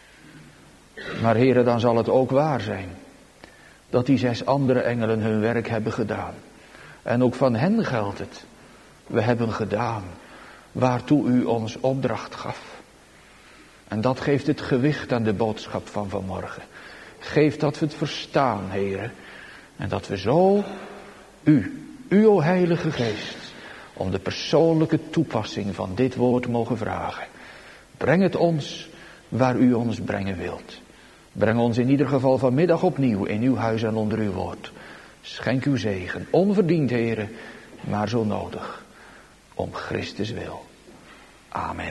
Maar Heere, dan zal het ook waar zijn dat die 6 andere engelen hun werk hebben gedaan. En ook van hen geldt het. We hebben gedaan waartoe u ons opdracht gaf. En dat geeft het gewicht aan de boodschap van vanmorgen. Geef dat we het verstaan, Heere. En dat we zo u, o Heilige Geest, om de persoonlijke toepassing van dit woord mogen vragen. Breng het ons waar u ons brengen wilt. Breng ons in ieder geval vanmiddag opnieuw in uw huis en onder uw woord. Schenk uw zegen, onverdiend, Heere, maar zo nodig. Om Christus wil. Amen.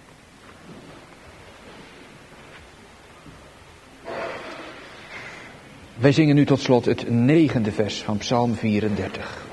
Wij zingen nu tot slot het 9e vers van Psalm 34.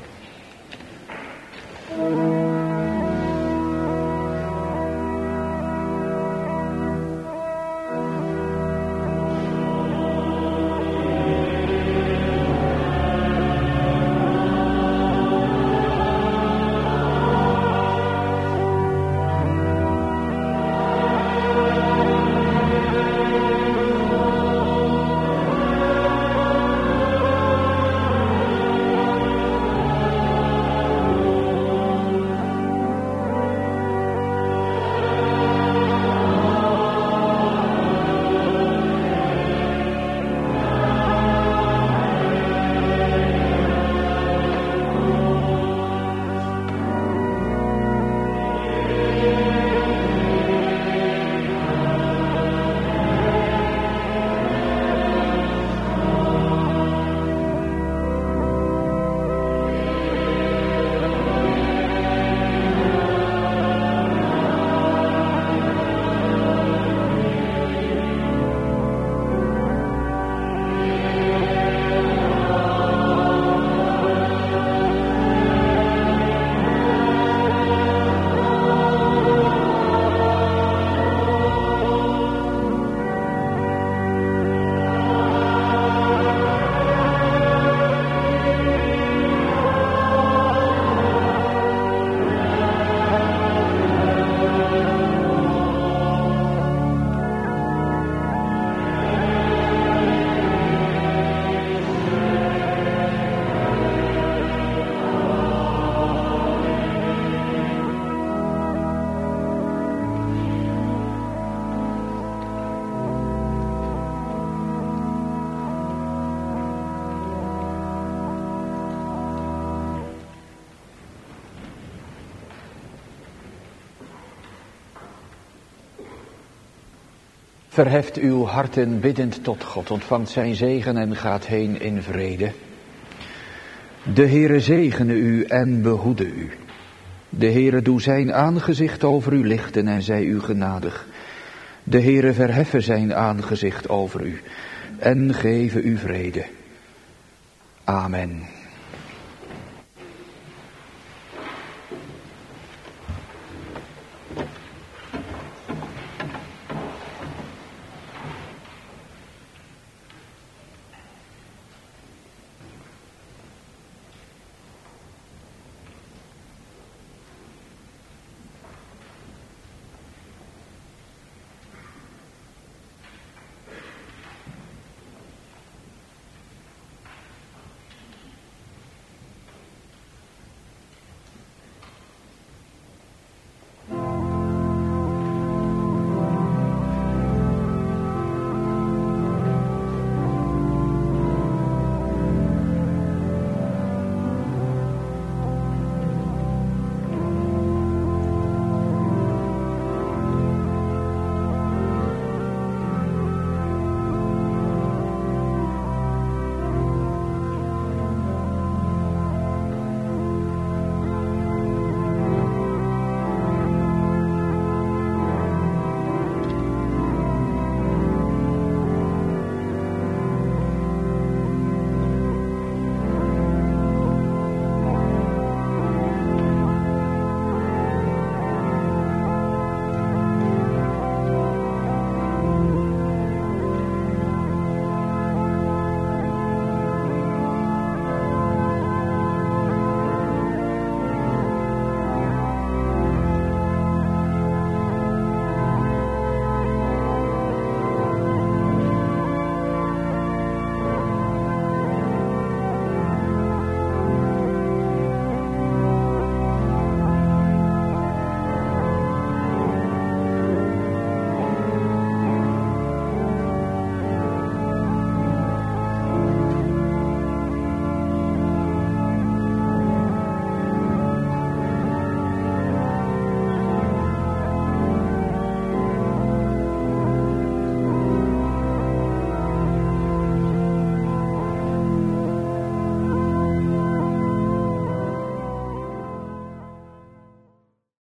Verheft uw harten biddend tot God, ontvangt zijn zegen en gaat heen in vrede. De Heere zegene u en behoede u. De Heere doe zijn aangezicht over u lichten en zij u genadig. De Heere verheffe zijn aangezicht over u en geven u vrede. Amen.